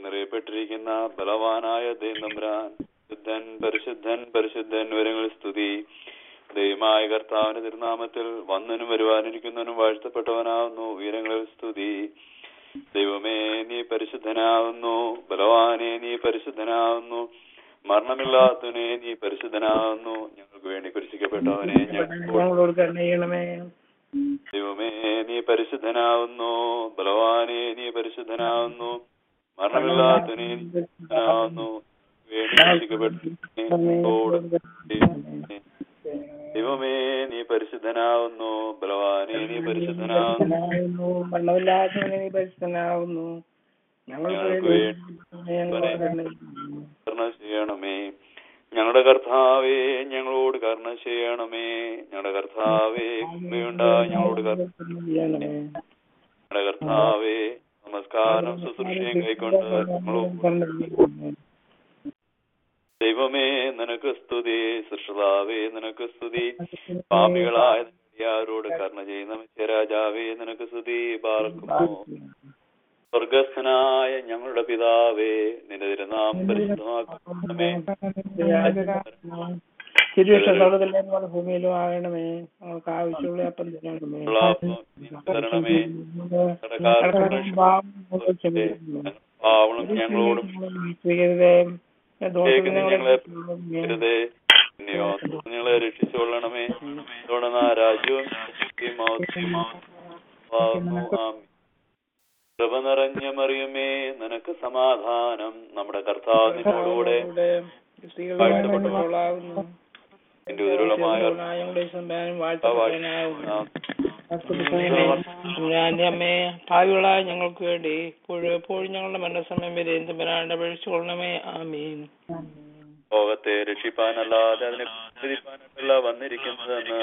എന്നറിയപ്പെട്ടിരിക്കുന്ന ബലവാനായ ദൈവതമ്പുരാൻ പരിശുദ്ധൻ പരിശുദ്ധൻ പരിശുദ്ധൻ വരങ്ങൾ സ്തുതി. ദൈവമായ കർത്താവിന്റെ തിരുനാമത്തിൽ വന്നനും വരുവാനിരിക്കുന്നവനും വാഴ്ത്തപ്പെട്ടവനാവുന്നു. ഉയരങ്ങളിൽ സ്തുതി. ദൈവമേ നീ പരിശുദ്ധനാവുന്നു. ബലവാനെ നീ പരിശുദ്ധനാവുന്നു. മരണമില്ലാത്തവനെ നീ പരിശുദ്ധനാവുന്നു. ഞങ്ങൾക്ക് വേണ്ടി കുരിശിക്കപ്പെട്ടവനെ ഞങ്ങളോട് കരുണ ചെയ്യണമേ. ദൈവമേ നീ പരിശുദ്ധനാവുന്നു. ബലവാനെ നീ പരിശുദ്ധനാവുന്നു. മരണമില്ലാത്തവനെ നീ പരിശുദ്ധനാവുന്നു. വേണ്ടി കുരിശിക്കപ്പെട്ടവനോട് ദൈവമേ നീ പരിശുദ്ധനാവുന്നു. ബലവാനെ നീ പരിശുദ്ധനാവുന്നു. മരണമില്ലാത്തവനെ നീ പരിശുദ്ധനാവുന്നു. ഞങ്ങൾക്ക് വേണ്ടി കരുണ ചെയ്യണമേ. ഞങ്ങളുടെ കർത്താവേ ഞങ്ങളോട് കരുണ ചെയ്യണമേ. ഞങ്ങളുടെ കർത്താവേ കൃപയുണ്ടായി ഞങ്ങളോട് കരുണ ചെയ്യണമേ. ഞങ്ങളുടെ കർത്താവേ നമസ്കാരം ശുശ്രൂഷയും കൈക്കൊണ്ട് ദൈവമേ നിനക്ക് സ്തുതി. സൃഷ്ടാവേ നിനക്ക് സ്തുതി. പാപികളായ ാരോട് കരുണ ചെയ്യുന്ന രാജാവേ നിനക്ക് സ്തുതി. പാർക്കുമോ സ്വർഗസ്ഥനായ ഞങ്ങളുടെ പിതാവേ നിന്റെ തിരുനാമം പരിശുദ്ധമാക്കണമേ. ഭൂമിയിലും ആകണമേ. ഞങ്ങൾക്ക് ആവശ്യമുള്ള അപ്പം തരണമേ. പാവണം ഞങ്ങളോടും ഞങ്ങളെ രക്ഷിച്ചുകൊള്ളണമേ. രാജ്യവും കൃപ നിറഞ്ഞ മറിയമേ നിനക്ക് സമാധാനം. നമ്മുടെ കർത്താവിനോടുകൂടെ എന്റെ ഉദരമായ അമ്മേ ഭാവികളായ ഞങ്ങൾക്ക് വേണ്ടി എപ്പോഴും ഞങ്ങളുടെ മരണസമയം വരെ എന്തും അപേക്ഷിച്ചുകൊള്ളണമേ. ആമീൻ. ലോകത്തെ രക്ഷിപ്പാനല്ലാതെ അതിനെ പ്രതിപ്പാനല്ല വന്നിരിക്കുന്നതെന്ന്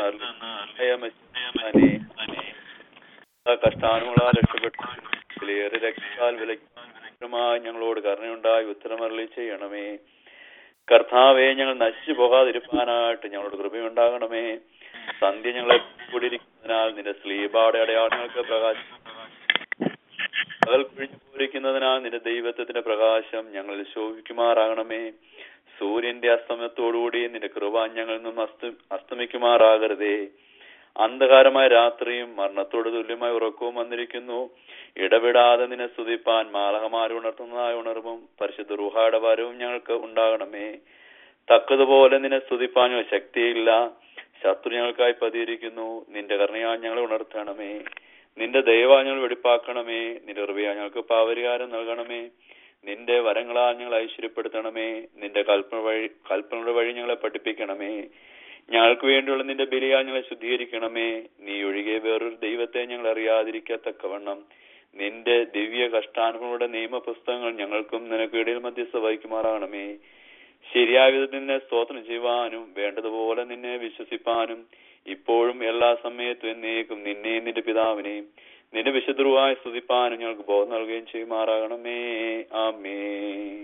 കഷ്ടാനുകളാൽ രക്ഷപ്പെട്ടു വിലയേറെ രക്തത്താൽ വിലക്കുമായി ഞങ്ങളോട് കരുണയുണ്ടായി ഉത്തരമരളി ചെയ്യണമേ. കർത്താവെ ഞങ്ങൾ നശിച്ചു പോകാതിരിക്കാനായിട്ട് ഞങ്ങളോട് കൃപയുണ്ടാകണമേ. സന്ധ്യ ഞങ്ങളെ കൂടിയിരിക്കുന്നതിനാൽ നിന്റെ സ്ലീബാടെ അടയാളങ്ങൾക്ക് പ്രകാശം പകൽ കുഴിഞ്ഞു പോയിരിക്കുന്നതിനാൽ നിന്റെ ദൈവത്വത്തിന്റെ പ്രകാശം ഞങ്ങളിൽ ശോഭിക്കുമാറാകണമേ. സൂര്യന്റെ അസ്തമയത്തോടുകൂടി നിന്റെ കൃപ ഞങ്ങളിൽ നിന്നും അസ്തമിക്കുമാറാകരുതേ. അന്ധകാരമായ രാത്രിയും മരണത്തോട് തുല്യമായ ഉറക്കവും വന്നിരിക്കുന്നു. ഇടപെടാതെ നിന്നെ സ്തുതിപ്പാൻ മാലകമാരെ ഉണർത്തുന്നതായ ഉണർവും പരിശുദ്ധ റൂഹായുടെ വരവും ഞങ്ങൾക്ക് ഉണ്ടാകണമേ. തക്കതുപോലെ നിന്നെ സ്തുതിപ്പാൻ ശക്തിയില്ല. ശത്രു ഞങ്ങൾക്കായി പതിയിരിക്കുന്നു. നിന്റെ കരുണയാൽ ഞങ്ങളെ ഉണർത്തണമേ. നിന്റെ ദയവാൽ ഞങ്ങൾ വെടിപ്പാക്കണമേ. നിന്റെ കൃപയാൽ ഞങ്ങൾക്ക് പാപരിഹാരം നൽകണമേ. നിന്റെ വരങ്ങളാൽ ഞങ്ങൾ ഐശ്വര്യപ്പെടുത്തണമേ. നിന്റെ കൽപ്പനയുടെ വഴി ഞങ്ങളെ പഠിപ്പിക്കണമേ. ഞങ്ങൾക്ക് വേണ്ടിയുള്ള നിന്റെ ബലിയാൽ ഞങ്ങളെ ശുദ്ധീകരിക്കണമേ. നീ ഒഴികെ വേറൊരു ദൈവത്തെ ഞങ്ങൾ അറിയാതിരിക്കത്തക്കവണ്ണം നിന്റെ ദിവ്യ കഷ്ടാനുഭവങ്ങളുടെ നിയമപുസ്തകങ്ങൾ ഞങ്ങൾക്കും നിനക്ക് ഇടയിൽ മധ്യസ്ഥ വഹിക്കുമാറാകണമേ. ശരിയായ വിധത്തിൽ നിന്നെ സ്തോത്രം ചെയ്യുവാനും വേണ്ടതുപോലെ നിന്നെ വിശ്വസിപ്പാനും ഇപ്പോഴും എല്ലാ സമയത്തും എന്നേക്കും നിന്നെയും നിന്റെ പിതാവിനെയും നിന്റെ വിശുദ്ധരുമായി സ്തുതിപ്പാനും ഞങ്ങൾക്ക് ബോധം നൽകുകയും ചെയ്യുമാറാകണമേ. ആമേൻ.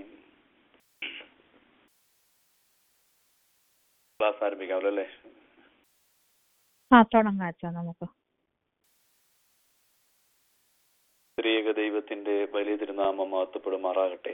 ക്ലാസ് ആരംഭിക്കാമല്ലോ അല്ലേ? നമുക്ക് ത്രിയേക ദൈവത്തിന്റെ വലിയ തിരുനാമം മഹത്വപ്പെടുമാറാകട്ടെ.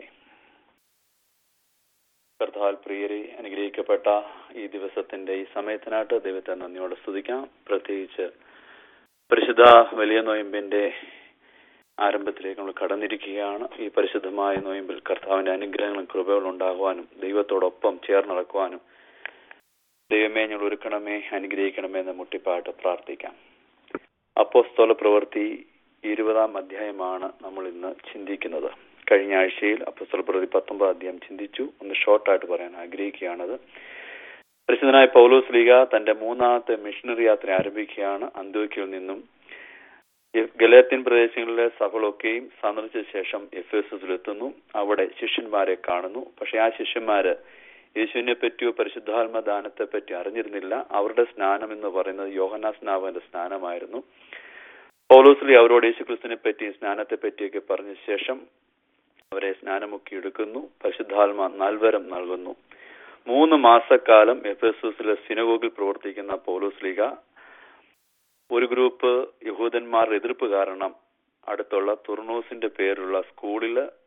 കർത്താൽ പ്രിയരെ, അനുഗ്രഹിക്കപ്പെട്ട ഈ ദിവസത്തിന്റെ ഈ സമയത്തിനായിട്ട് ദൈവത്തെ നന്ദിയോടെ സ്തുതിക്കാം. പ്രത്യേകിച്ച് പരിശുദ്ധ വലിയ നോയമ്പിന്റെ ആരംഭത്തിലേക്ക് നമ്മൾ കടന്നിരിക്കുകയാണ്. ഈ പരിശുദ്ധമായ നോയമ്പിൽ കർത്താവിന്റെ അനുഗ്രഹങ്ങളും കൃപകളും ഉണ്ടാകുവാനും ദൈവത്തോടൊപ്പം ചേർന്നടക്കുവാനും ദൈവമേ ഞങ്ങൾ ഒരുക്കണമേ, അനുഗ്രഹിക്കണമേ എന്ന് മുട്ടിപ്പാട്ട് പ്രാർത്ഥിക്കാം. അപ്പോസ്തല പ്രവൃത്തി 20-ാം അധ്യായമാണ് നമ്മൾ ഇന്ന് ചിന്തിക്കുന്നത്. കഴിഞ്ഞ ആഴ്ചയിൽ അപ്പോസ്തല പ്രവൃത്തി 19-ാം അധ്യായം ചിന്തിച്ചു. ഒന്ന് ഷോർട്ടായിട്ട് പറയാൻ ആഗ്രഹിക്കുകയാണത്. പരിശുദ്ധനായ പൗലോസ് ലീഗ തന്റെ 3-ാമത്തെ മിഷണറി യാത്ര ആരംഭിക്കുകയാണ്. അന്ത്യോക്യയിൽ നിന്നും ഗലാത്യൻ പ്രദേശങ്ങളിലെ സഭകളൊക്കെയും സന്ദർശിച്ച ശേഷം എഫേസസിലെത്തുന്നു. അവിടെ ശിഷ്യന്മാരെ കാണുന്നു. പക്ഷെ ആ ശിഷ്യന്മാര് യേശുവിനെ പറ്റിയോ പരിശുദ്ധാത്മദാനത്തെ പറ്റി അറിഞ്ഞിരുന്നില്ല. അവരുടെ സ്നാനം എന്ന് പറയുന്നത് യോഹന്നാ സ്നാപകന്റെ സ്നാനമായിരുന്നു. പൗലോസ് അവരോട് യേശുക്രിസ്തുവിനെ പറ്റി സ്നാനത്തെ പറ്റിയൊക്കെ പറഞ്ഞ ശേഷം അവരെ സ്നാനമൊക്കെ എടുക്കുന്നു. പരിശുദ്ധാത്മ നൽവരം നൽകുന്നു. 3 മാസക്കാലം എഫേസസിലെ സിനഗോഗിൽ പ്രവർത്തിക്കുന്ന പൗലോസ് ലീഗ ഒരു ഗ്രൂപ്പ് യഹൂദന്മാരുടെ എതിർപ്പ് കാരണം അടുത്തുള്ള തുർണോസിന്റെ പേരുള്ള സ്കൂളിൽ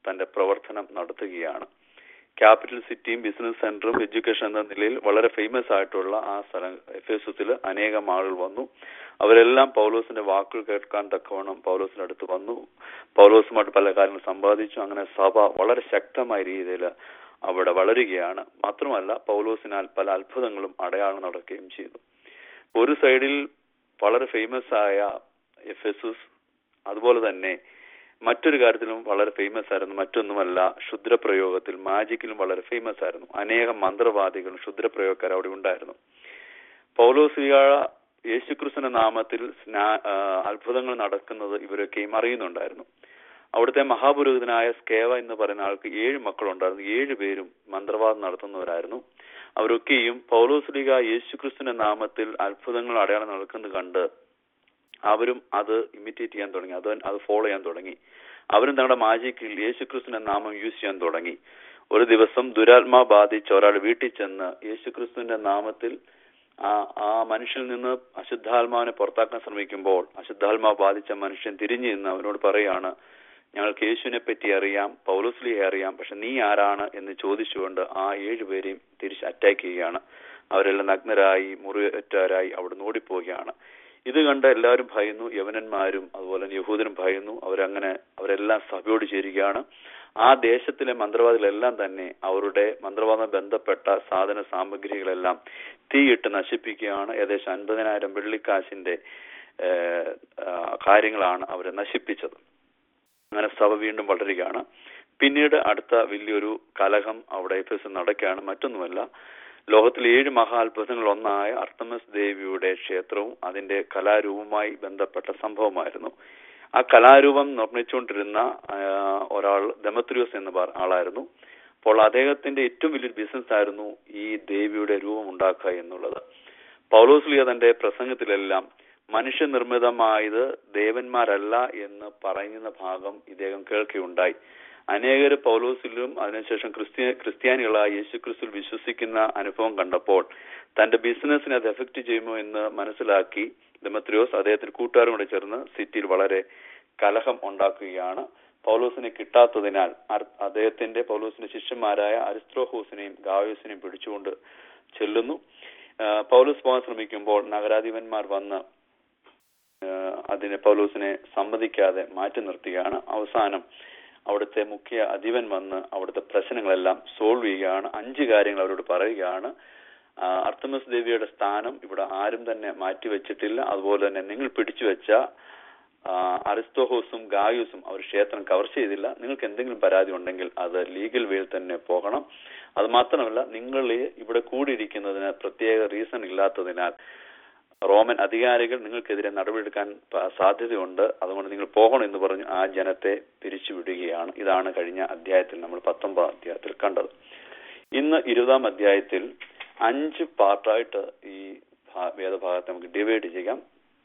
തന്റെ പ്രവർത്തനം നടത്തുകയാണ്. ക്യാപിറ്റൽ സിറ്റിയും ബിസിനസ് സെന്ററും എഡ്യൂക്കേഷൻ എന്ന നിലയിൽ വളരെ ഫേമസ് ആയിട്ടുള്ള ആ സ്ഥലം എഫേസസിൽ അനേകം ആളുകൾ വന്നു. അവരെല്ലാം പൗലോസിന്റെ വാക്കുകൾ കേൾക്കാൻ തക്കവണ്ണം പൗലോസിന്റെ അടുത്ത് വന്നു. പൗലോസുമായിട്ട് പല കാര്യങ്ങൾ സമ്പാദിച്ചു. അങ്ങനെ സഭ വളരെ ശക്തമായ രീതിയിൽ അവിടെ വളരുകയാണ്. മാത്രമല്ല പൗലോസിനാൽ പല അത്ഭുതങ്ങളും അടയാളം നടക്കുകയും ചെയ്തു. ഒരു സൈഡിൽ വളരെ ഫേമസ് ആയ എഫേസസ്, അതുപോലെ തന്നെ മറ്റൊരു കാര്യത്തിലും വളരെ ഫേമസ് ആയിരുന്നു. മറ്റൊന്നുമല്ല, ക്ഷുദ്രപ്രയോഗത്തിൽ, മാജിക്കിലും വളരെ ഫേമസ് ആയിരുന്നു. അനേകം മന്ത്രവാദികളും ക്ഷുദ്രപ്രയോഗക്കാർ അവിടെ ഉണ്ടായിരുന്നു. പൗലോസ്ലീഹ യേശുക്രിസ്തുവിന്റെ നാമത്തിൽ അത്ഭുതങ്ങൾ നടക്കുന്നത് ഇവരൊക്കെയും അറിയുന്നുണ്ടായിരുന്നു. അവിടുത്തെ മഹാപുരോഹിതനായ സ്കേവ എന്ന് പറയുന്ന ആൾക്ക് 7 മക്കളുണ്ടായിരുന്നു. 7 പേരും മന്ത്രവാദം നടത്തുന്നവരായിരുന്നു. അവരൊക്കെയും പൗലോസ്ലീഹ യേശുക്രിസ്തുവിന്റെ നാമത്തിൽ അത്ഭുതങ്ങൾ അടയാളം നടക്കുന്നത് കണ്ട് അവരും അത് ഇമിറ്റേറ്റ് ചെയ്യാൻ തുടങ്ങി, അത് ഫോളോ ചെയ്യാൻ തുടങ്ങി. അവരും തങ്ങളുടെ മാജിക്കിൽ യേശുക്രിസ്തുവിന്റെ നാമം യൂസ് ചെയ്യാൻ തുടങ്ങി. ഒരു ദിവസം ദുരാത്മാ ബാധിച്ച ഒരാൾ വീട്ടിൽ ചെന്ന് യേശുക്രിസ്തുവിന്റെ നാമത്തിൽ ആ മനുഷ്യനിൽ നിന്ന് അശുദ്ധാത്മാവിനെ പുറത്താക്കാൻ ശ്രമിക്കുമ്പോൾ അശുദ്ധാത്മാ ബാധിച്ച മനുഷ്യൻ തിരിഞ്ഞു നിന്ന് അവനോട് പറയാണ്, ഞങ്ങൾക്ക് യേശുവിനെ പറ്റി അറിയാം, പൗലോസ്ലീഹയെ അറിയാം, പക്ഷെ നീ ആരാണ് എന്ന് ചോദിച്ചുകൊണ്ട് ആ 7 പേരെയും തിരിച്ച് അറ്റാക്ക് ചെയ്യുകയാണ്. അവരെല്ലാം നഗ്നരായി മുറിവേറ്റവരായി അവിടെ ഓടിപ്പോവുകയാണ്. ഇത് കണ്ട് എല്ലാവരും ഭയന്നു. യവനന്മാരും അതുപോലെ യഹൂദരും ഭയന്നു. അവരെല്ലാം സഭയോട് ചേരുകയാണ്. ആ ദേശത്തിലെ മന്ത്രവാദികളെല്ലാം തന്നെ അവരുടെ മന്ത്രവാദം ബന്ധപ്പെട്ട സാധന സാമഗ്രികളെല്ലാം തീയിട്ട് നശിപ്പിക്കുകയാണ്. ഏകദേശം 50,000 വെള്ളിക്കാശിന്റെ കാര്യങ്ങളാണ് അവരെ നശിപ്പിച്ചത്. അങ്ങനെ സഭ വീണ്ടും വളരുകയാണ്. പിന്നീട് അടുത്ത വലിയൊരു കലഹം അവിടെ എഫേസിൽ നടക്കുകയാണ്. മറ്റൊന്നുമല്ല, ലോകത്തിലെ 7 മഹാത്ഭുതങ്ങളിൽ ഒന്നായ അർത്തമിസ് ദേവിയുടെ ക്ഷേത്രവും അതിന്റെ കലാരൂപവുമായി ബന്ധപ്പെട്ട സംഭവമായിരുന്നു. ആ കലാരൂപം നിർമ്മിച്ചുകൊണ്ടിരുന്ന ഒരാൾ ദെമത്രിയോസ് എന്ന ആളായിരുന്നു. അപ്പോൾ അദ്ദേഹത്തിന്റെ ഏറ്റവും വലിയൊരു ബിസിനസ് ആയിരുന്നു ഈ ദേവിയുടെ രൂപം ഉണ്ടാക്കുക എന്നുള്ളത്. പൗലോസ്ലീഹ തന്റെ പ്രസംഗത്തിലെല്ലാം മനുഷ്യനിർമ്മിതമായത് ദേവന്മാരല്ല എന്ന് പറയുന്ന ഭാഗം ഇദ്ദേഹം കേൾക്കുകയുണ്ടായി. അനേകർ പൗലോസിലും അതിനുശേഷം ക്രിസ്ത്യാനികളായ യേശുക്രിസ്തുവിൽ വിശ്വസിക്കുന്ന അനുഭവം കണ്ടപ്പോൾ തന്റെ ബിസിനസ്സിനെ അത് എഫക്ട് ചെയ്യുമോ എന്ന് മനസ്സിലാക്കി ദെമത്രിയോസ് അദ്ദേഹത്തിന്റെ കൂട്ടുകാരും കൂടെ ചേർന്ന് സിറ്റിയിൽ വളരെ കലഹം ഉണ്ടാക്കുകയാണ്. പൗലോസിനെ കിട്ടാത്തതിനാൽ പൗലോസിന്റെ ശിഷ്യന്മാരായ അരിസ്ത്രോഹൂസിനെയും ഗായോസിനെയും പിടിച്ചുകൊണ്ട് ചെല്ലുന്നു. പൗലോസ് പോകാൻ ശ്രമിക്കുമ്പോൾ നഗരാധിപന്മാർ വന്ന് അതിന് പൗലോസിനെ സമ്മതിക്കാതെ മാറ്റി നിർത്തുകയാണ്. അവസാനം അവിടുത്തെ മുഖ്യ അധിപൻ വന്ന് അവിടുത്തെ പ്രശ്നങ്ങളെല്ലാം സോൾവ് ചെയ്യുകയാണ്. 5 കാര്യങ്ങൾ അവരോട് പറയുകയാണ്. അർത്തമിസ് ദേവിയുടെ സ്ഥാനം ഇവിടെ ആരും തന്നെ മാറ്റിവെച്ചിട്ടില്ല. അതുപോലെ തന്നെ നിങ്ങൾ പിടിച്ചു വെച്ച അരിസ്തോഹോസും ഗായൂസും അവർ ക്ഷേത്രം കവർ ചെയ്തില്ല. നിങ്ങൾക്ക് എന്തെങ്കിലും പരാതി ഉണ്ടെങ്കിൽ അത് ലീഗൽ വേയിൽ തന്നെ പോകണം. അത് മാത്രമല്ല, നിങ്ങൾ ഇവിടെ കൂടിയിരിക്കുന്നതിന് പ്രത്യേക റീസൺ ഇല്ലാത്തതിനാൽ റോമൻ അധികാരികൾ നിങ്ങൾക്കെതിരെ നടപടിയെടുക്കാൻ സാധ്യതയുണ്ട്. അതുകൊണ്ട് നിങ്ങൾ പോകണം എന്ന് പറഞ്ഞ് ആ ജനത്തെ പിരിച്ചുവിടുകയാണ്. ഇതാണ് കഴിഞ്ഞ അധ്യായത്തിൽ നമ്മൾ 19-ാം അധ്യായത്തിൽ കണ്ടത്. ഇന്ന് 20-ാം അധ്യായത്തിൽ 5 പാർട്ടായിട്ട് ഈ വേദഭാഗത്തെ നമുക്ക് ഡിവൈഡ് ചെയ്യാം.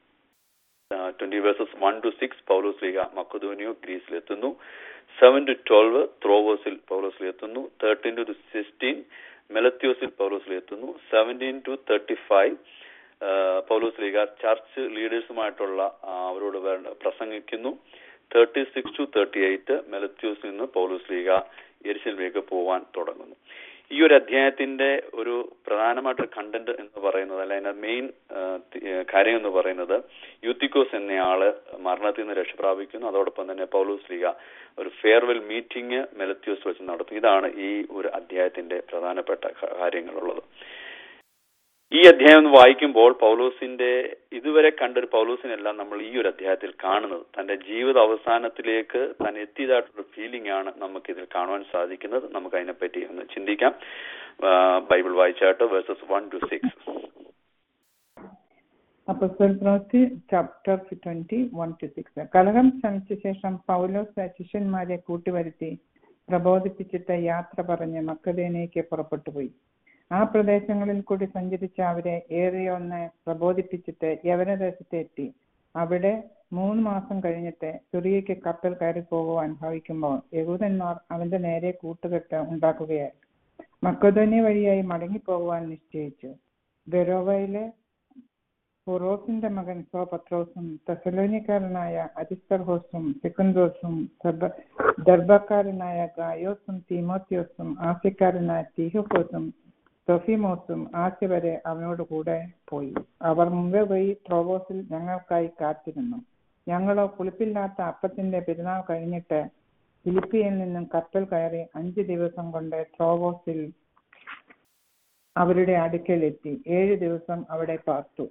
20 verses 1 to 6 Paulose Sleeha മക്കദോനിയ ഗ്രീസിലെത്തുന്നു. 7 to 12 ത്രോവോസിൽ Paulose Sleeha എത്തുന്നു. 13 to 16 മെലത്യോസിൽ പൗലോസ്ലീഹ എത്തുന്നു. 17 to 35 പൗലോസ്ലീഹ ചർച്ച് ലീഡേഴ്സുമായിട്ടുള്ള അവരോട് പ്രസംഗിക്കുന്നു. 36 to 38 മെലത്യോസിൽ നിന്ന് പൗലോസ്ലീഹ യെരുശലേമിലേക്ക് പോവാൻ തുടങ്ങുന്നു. ഈ ഒരു അധ്യായത്തിന്റെ ഒരു പ്രധാനമായിട്ട് കണ്ടന്റ് എന്ന് പറയുന്നത്, അല്ല അതിന്റെ മെയിൻ കാര്യം എന്ന് പറയുന്നത്, യൂത്തിക്കോസ് എന്നയാള് മരണത്തിൽ നിന്ന് രക്ഷപ്രാപിക്കുന്നു. അതോടൊപ്പം തന്നെ പൗലോസ്ലീഹ ഒരു ഫെയർവെൽ മീറ്റിംഗ് മെലത്യോസ് വെച്ച് നടത്തും. ഇതാണ് ഈ ഒരു അധ്യായത്തിന്റെ പ്രധാനപ്പെട്ട കാര്യങ്ങളുള്ളത്. ഈ അധ്യായം വായിക്കുമ്പോൾ പൗലോസിന്റെ ഇതുവരെ കണ്ടൊരു പൗലോസിനെല്ലാം നമ്മൾ ഈ ഒരു അധ്യായത്തിൽ കാണുന്നത് തന്റെ ജീവിത അവസാനത്തിലേക്ക് താൻ എത്തിയതായിട്ടൊരു ഫീലിംഗ് ആണ് നമുക്ക് ഇതിൽ കാണുവാൻ സാധിക്കുന്നത്. നമുക്ക് അതിനെപ്പറ്റി ഒന്ന് ചിന്തിക്കാം. ബൈബിൾ വായിച്ചാട്ട് വേഴ്സസ് 1 to 6. അപ്പോസ്തല പ്രവൃത്തി ചാപ്റ്റർ 20 1 to 6. കലഹം ശമിച്ച ശേഷം പൗലോസ് ശിഷ്യന്മാരെ കൂട്ടിവരുത്തി പ്രബോധിപ്പിച്ചിട്ട് യാത്ര പറഞ്ഞ് മക്കദോന്യയ്ക്ക് പുറപ്പെട്ടുപോയി. ആ പ്രദേശങ്ങളിൽ കൂടി സഞ്ചരിച്ച അവരെ ഏറിയൊന്ന് പ്രബോധിപ്പിച്ചിട്ട് യവനദേശത്ത് എത്തി. അവിടെ 3 മാസം കഴിഞ്ഞിട്ട് സിറിയയ്ക്ക് കപ്പൽ കയറി പോകുവാൻ ഭാവിക്കുമ്പോൾ യഹൂദന്മാർ അവന്റെ നേരെ കൂട്ടുകെട്ട് ഉണ്ടാക്കുകയായി. മക്കദോന്യ വഴിയായി മടങ്ങിപ്പോകുവാൻ നിശ്ചയിച്ചു. ബെരോവയിലെ ഫുറോസിന്റെ മകൻ സോപത്രോസും തെസലോനിക്കാരനായ അരിസ്തർഹോസും സെക്കുന്തോസും ദർബക്കാരനായ ഗായോസും തീമോത്തിയോസും ആസ്യക്കാരനായ തീഹോക്കോസും തൊഫിമോസും ആസ്യ വരെ അവനോട് കൂടെ പോയി. അവർ മുമ്പേ പോയി ട്രോവോസിൽ ഞങ്ങൾക്കായി കാത്തിരുന്നു. ഞങ്ങളോ പുളിപ്പില്ലാത്ത അപ്പത്തിന്റെ പെരുന്നാൾ കഴിഞ്ഞിട്ട് ഫിലിപ്പിയിൽ നിന്നും കപ്പൽ കയറി 5 ദിവസം കൊണ്ട് ട്രോവോസിൽ അവരുടെ അടുക്കലെത്തി 7 ദിവസം അവിടെ പാർത്തു.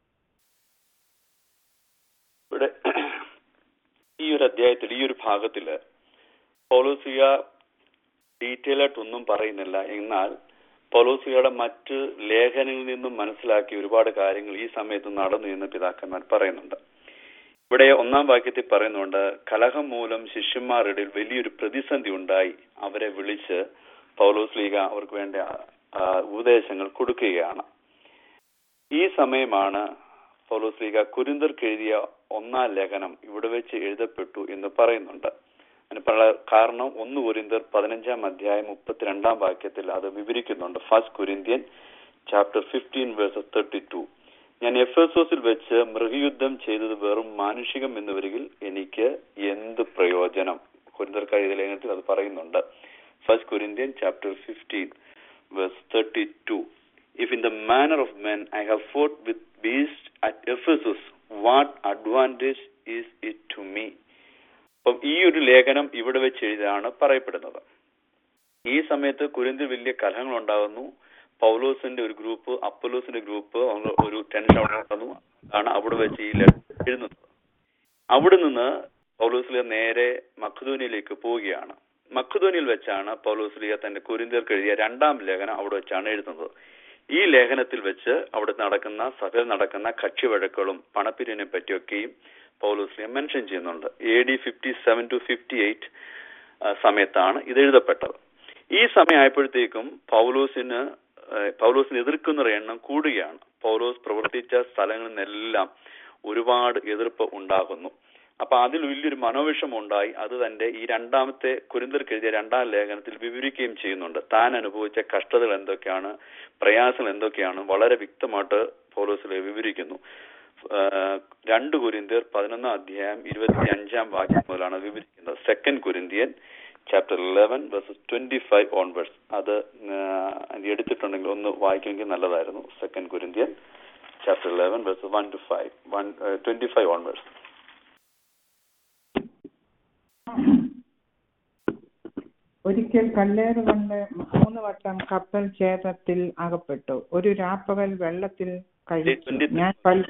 ഇവിടെ ഈ ഒരു അധ്യായത്തിൽ ഈ ഒരു ഭാഗത്തില് പൗലോസിയ ഡീറ്റെയിൽ ആയിട്ടൊന്നും പറയുന്നില്ല. എന്നാൽ പൗലോസിയയുടെ മറ്റ് ലേഖനങ്ങളിൽ നിന്നും മനസ്സിലാക്കിയ ഒരുപാട് കാര്യങ്ങൾ ഈ സമയത്ത് നടന്നു എന്ന് പിതാക്കന്മാർ പറയുന്നുണ്ട്. ഇവിടെ 1-ാം വാക്യത്തിൽ പറയുന്നുണ്ട്, കലഹം മൂലം ശിഷ്യന്മാരുടെ വലിയൊരു പ്രതിസന്ധി ഉണ്ടായി. അവരെ വിളിച്ച് പൗലോസ് ലീഗ അവർക്ക് വേണ്ട ഉപദേശങ്ങൾ കൊടുക്കുകയാണ്. ഈ സമയമാണ് പൗലോസ് ലീഗ കൊരിന്ത്യർക്ക് എഴുതിയ 1-ാം ലേഖനം ഇവിടെ വെച്ച് എഴുതപ്പെട്ടു എന്ന് പറയുന്നുണ്ട്. അതിന് കാരണം 1 കൊരിന്ത്യർ 15-ാം അധ്യായം 32-ാം വാക്യത്തിൽ അത് വിവരിക്കുന്നുണ്ട്. 1 കൊരിന്ത്യൻ ചാപ്റ്റർ 15:32. ഞാൻ എഫെസോസിൽ വെച്ച് മൃഗയുദ്ധം ചെയ്തത് വെറും മാനുഷികം എന്ന് വരികിൽ എനിക്ക് എന്ത് പ്രയോജനം? കൊരിന്ത്യർക്ക് എഴുതിയ ലേഖനത്തിൽ അത് പറയുന്നുണ്ട്. 1 Corinthian chapter 15:32. If in the manner of men I have fought with beasts at Ephesus, what advantage is it to me? അപ്പം ഈ ഒരു ലേഖനം ഇവിടെ വെച്ച് എഴുതാണ് പറയപ്പെടുന്നത്. ഈ സമയത്ത് കൊരിന്ത്യർ വലിയ കലഹങ്ങൾ ഉണ്ടാകുന്നു. പൗലോസിന്റെ ഒരു ഗ്രൂപ്പ്, അപ്പൊലോസിന്റെ ഗ്രൂപ്പ്, ഒരു ടെൻഷൻ ഉണ്ടാകുന്നു. ആണ് അവിടെ വെച്ച് ഈ ലേഖനം എഴുതുന്നത്. അവിടെ നിന്ന് പൗലോസ് നേരെ മഖദോനിയയിലേക്ക് പോവുകയാണ്. മഖദോനിയയിൽ വെച്ചാണ് പൗലോസ് ലീഗ തന്റെ കൊരിന്ത്യർക്ക് എഴുതിയ 2-ാം ലേഖനം അവിടെ വെച്ചാണ് എഴുതുന്നത്. ഈ ലേഖനത്തിൽ വെച്ച് അവിടെ നടക്കുന്ന സഭയിൽ നടക്കുന്ന കക്ഷിവഴക്കുകളും പണപ്പിരിവിനെ പറ്റിയൊക്കെയും പൗലോസ് ലീഗ മെൻഷൻ ചെയ്യുന്നുണ്ട്. AD 57 to 58 സമയത്താണ് ഇത് എഴുതപ്പെട്ടത്. ഈ സമയമായപ്പോഴത്തേക്കും പൗലോസിനെ എതിർക്കുന്നവരുടെ എണ്ണം കൂടുകയാണ്. പൗലോസ് പ്രവർത്തിച്ച സ്ഥലങ്ങളിൽ നിന്നെല്ലാം ഒരുപാട് എതിർപ്പ് ഉണ്ടാകുന്നു. അപ്പൊ അതിൽ വലിയൊരു മനോവിഷമം ഉണ്ടായി. അത് തന്റെ ഈ 2-ാമത്തെ കൊരിന്ത്യർക്ക് എഴുതിയ 2-ാം ലേഖനത്തിൽ വിവരിക്കുകയും ചെയ്യുന്നുണ്ട്. താൻ അനുഭവിച്ച കഷ്ടതകൾ എന്തൊക്കെയാണ്, പ്രയാസങ്ങൾ എന്തൊക്കെയാണ് വളരെ വ്യക്തമായിട്ട് പൗലോസ് വിവരിക്കുന്നു. 2 കൊരിന്ത്യർ 11-ാം അധ്യായം 25-ാം വാക്യം മുതലാണ് വിവരിക്കുന്നത്. 2 കൊരിന്ത്യൻ ചാപ്റ്റർ 11:25 onwards. അത് എടുത്തിട്ടുണ്ടെങ്കിൽ ഒന്ന് വായിക്കുമെങ്കിൽ നല്ലതായിരുന്നു. 2 കൊരിന്ത്യൻ ചാപ്റ്റർ 11:1-5 onwards. ഒരിക്കൽ കല്ലേറ് കൊണ്ട് 3 വട്ടം കപ്പൽ ഛേദത്തിൽ അകപ്പെട്ടു. ഒരു രാപ്പകൽ വെള്ളത്തിൽ കഴിച്ചു. ഞാൻ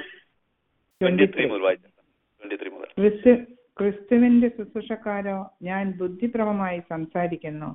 ക്രിസ്തുവിന്റെ ശുശ്രൂഷക്കാരോ ഞാൻ ബുദ്ധിപ്രമമായി സംസാരിക്കുന്നു.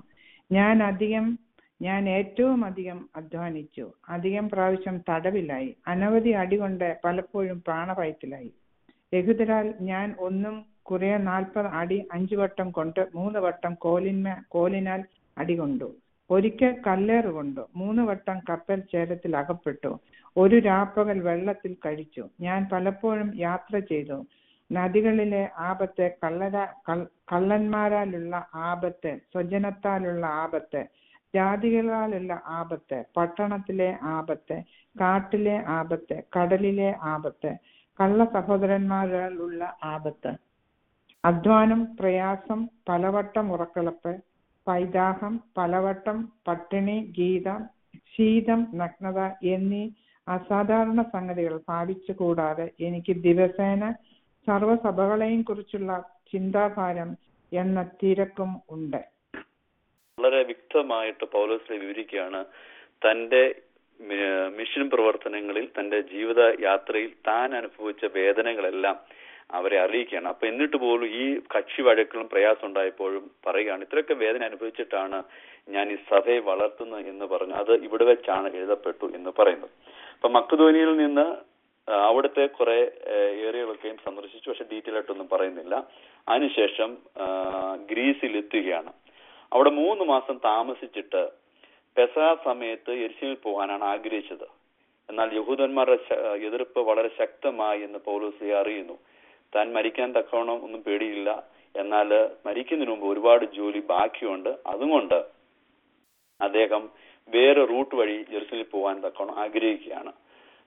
ഞാൻ ഏറ്റവും അധികം അധ്വാനിച്ചു. അധികം പ്രാവശ്യം തടവിലായി. അനവധി അടികൊണ്ട് പലപ്പോഴും പ്രാണഭയത്തിലായി. യഹൂദരാൽ ഞാൻ ഒന്നും കുറെ 40 അടി 5 വട്ടം കൊണ്ട് 3 വട്ടം കോലിനാൽ അടികൊണ്ടു. ഒരിക്കൽ കല്ലേറ് കൊണ്ടു 3 വട്ടം കപ്പൽ ഛേദത്തിൽ അകപ്പെട്ടു. ഒരു രാപ്പകൽ വെള്ളത്തിൽ കഴിച്ചു. ഞാൻ പലപ്പോഴും യാത്ര ചെയ്തു. നദികളിലെ ആപത്ത്, കള്ളന്മാരാലുള്ള ആപത്ത്, സ്വജനത്താലുള്ള ആപത്ത്, ജാതികളാലുള്ള ആപത്ത്, പട്ടണത്തിലെ ആപത്ത്, കാട്ടിലെ ആപത്ത്, കടലിലെ ആപത്ത്, കള്ള സഹോദരന്മാരാലുള്ള ആപത്ത്, അധ്വാനം, പ്രയാസം, പലവട്ടം ഉറക്കളപ്പ്, പൈതാഹം, പലവട്ടം പട്ടിണി, ശീതം, നഗ്നത എന്നീ അസാധാരണ സംഗതികൾ ഭാവിച്ചു കൂടാതെ എനിക്ക് ദിവസേന സർവ്വസഭകളെയും കുറിച്ചുള്ള ചിന്താഭാരം എന്ന തിരക്കും ഉണ്ട്. വളരെ വ്യക്തമായിട്ട് പൗലോസ് വിവരിക്കുകയാണ് തന്റെ മിഷൻ പ്രവർത്തനങ്ങളിൽ, തന്റെ ജീവിത യാത്രയിൽ താൻ അനുഭവിച്ച വേദനകളെല്ലാം അവരെ അറിയിക്കുകയാണ്. അപ്പൊ എന്നിട്ട് പോലും ഈ കക്ഷി വഴക്കുകളും പ്രയാസം ഉണ്ടായപ്പോഴും പറയുകയാണ്, ഇത്രയൊക്കെ വേദന അനുഭവിച്ചിട്ടാണ് ഞാൻ ഈ സഭയെ വളർത്തുന്നത് എന്ന് പറഞ്ഞു. അത് ഇവിടെ വെച്ചാണ് എഴുതപ്പെട്ടു എന്ന് പറയുന്നത്. അപ്പൊ മക്കദോനിയയിൽ നിന്ന് അവിടുത്തെ കുറെ ഏരിയകളൊക്കെയും സന്ദർശിച്ചു. പക്ഷെ ഡീറ്റെയിൽ ആയിട്ടൊന്നും പറയുന്നില്ല. അതിനുശേഷം ഗ്രീസിൽ എത്തുകയാണ്. അവിടെ 3 മാസം താമസിച്ചിട്ട് പെസഹ സമയത്ത് യെരുശലേമിൽ പോകാനാണ് ആഗ്രഹിച്ചത്. എന്നാൽ യഹൂദന്മാരുടെ എതിർപ്പ് വളരെ ശക്തമായി എന്ന് പൗലോസ് അറിയുന്നു. താൻ മരിക്കാൻ തക്കവണ്ണം ഒന്നും പേടിയില്ല. എന്നാൽ മരിക്കുന്നതിന് മുമ്പ് ഒരുപാട് ജോലി ബാക്കിയുണ്ട്. അതുകൊണ്ട് അദ്ദേഹം വേറെ റൂട്ട് വഴി യെരുശലേമിൽ പോകാൻ തക്കവണ്ണം ആഗ്രഹിക്കുകയാണ്.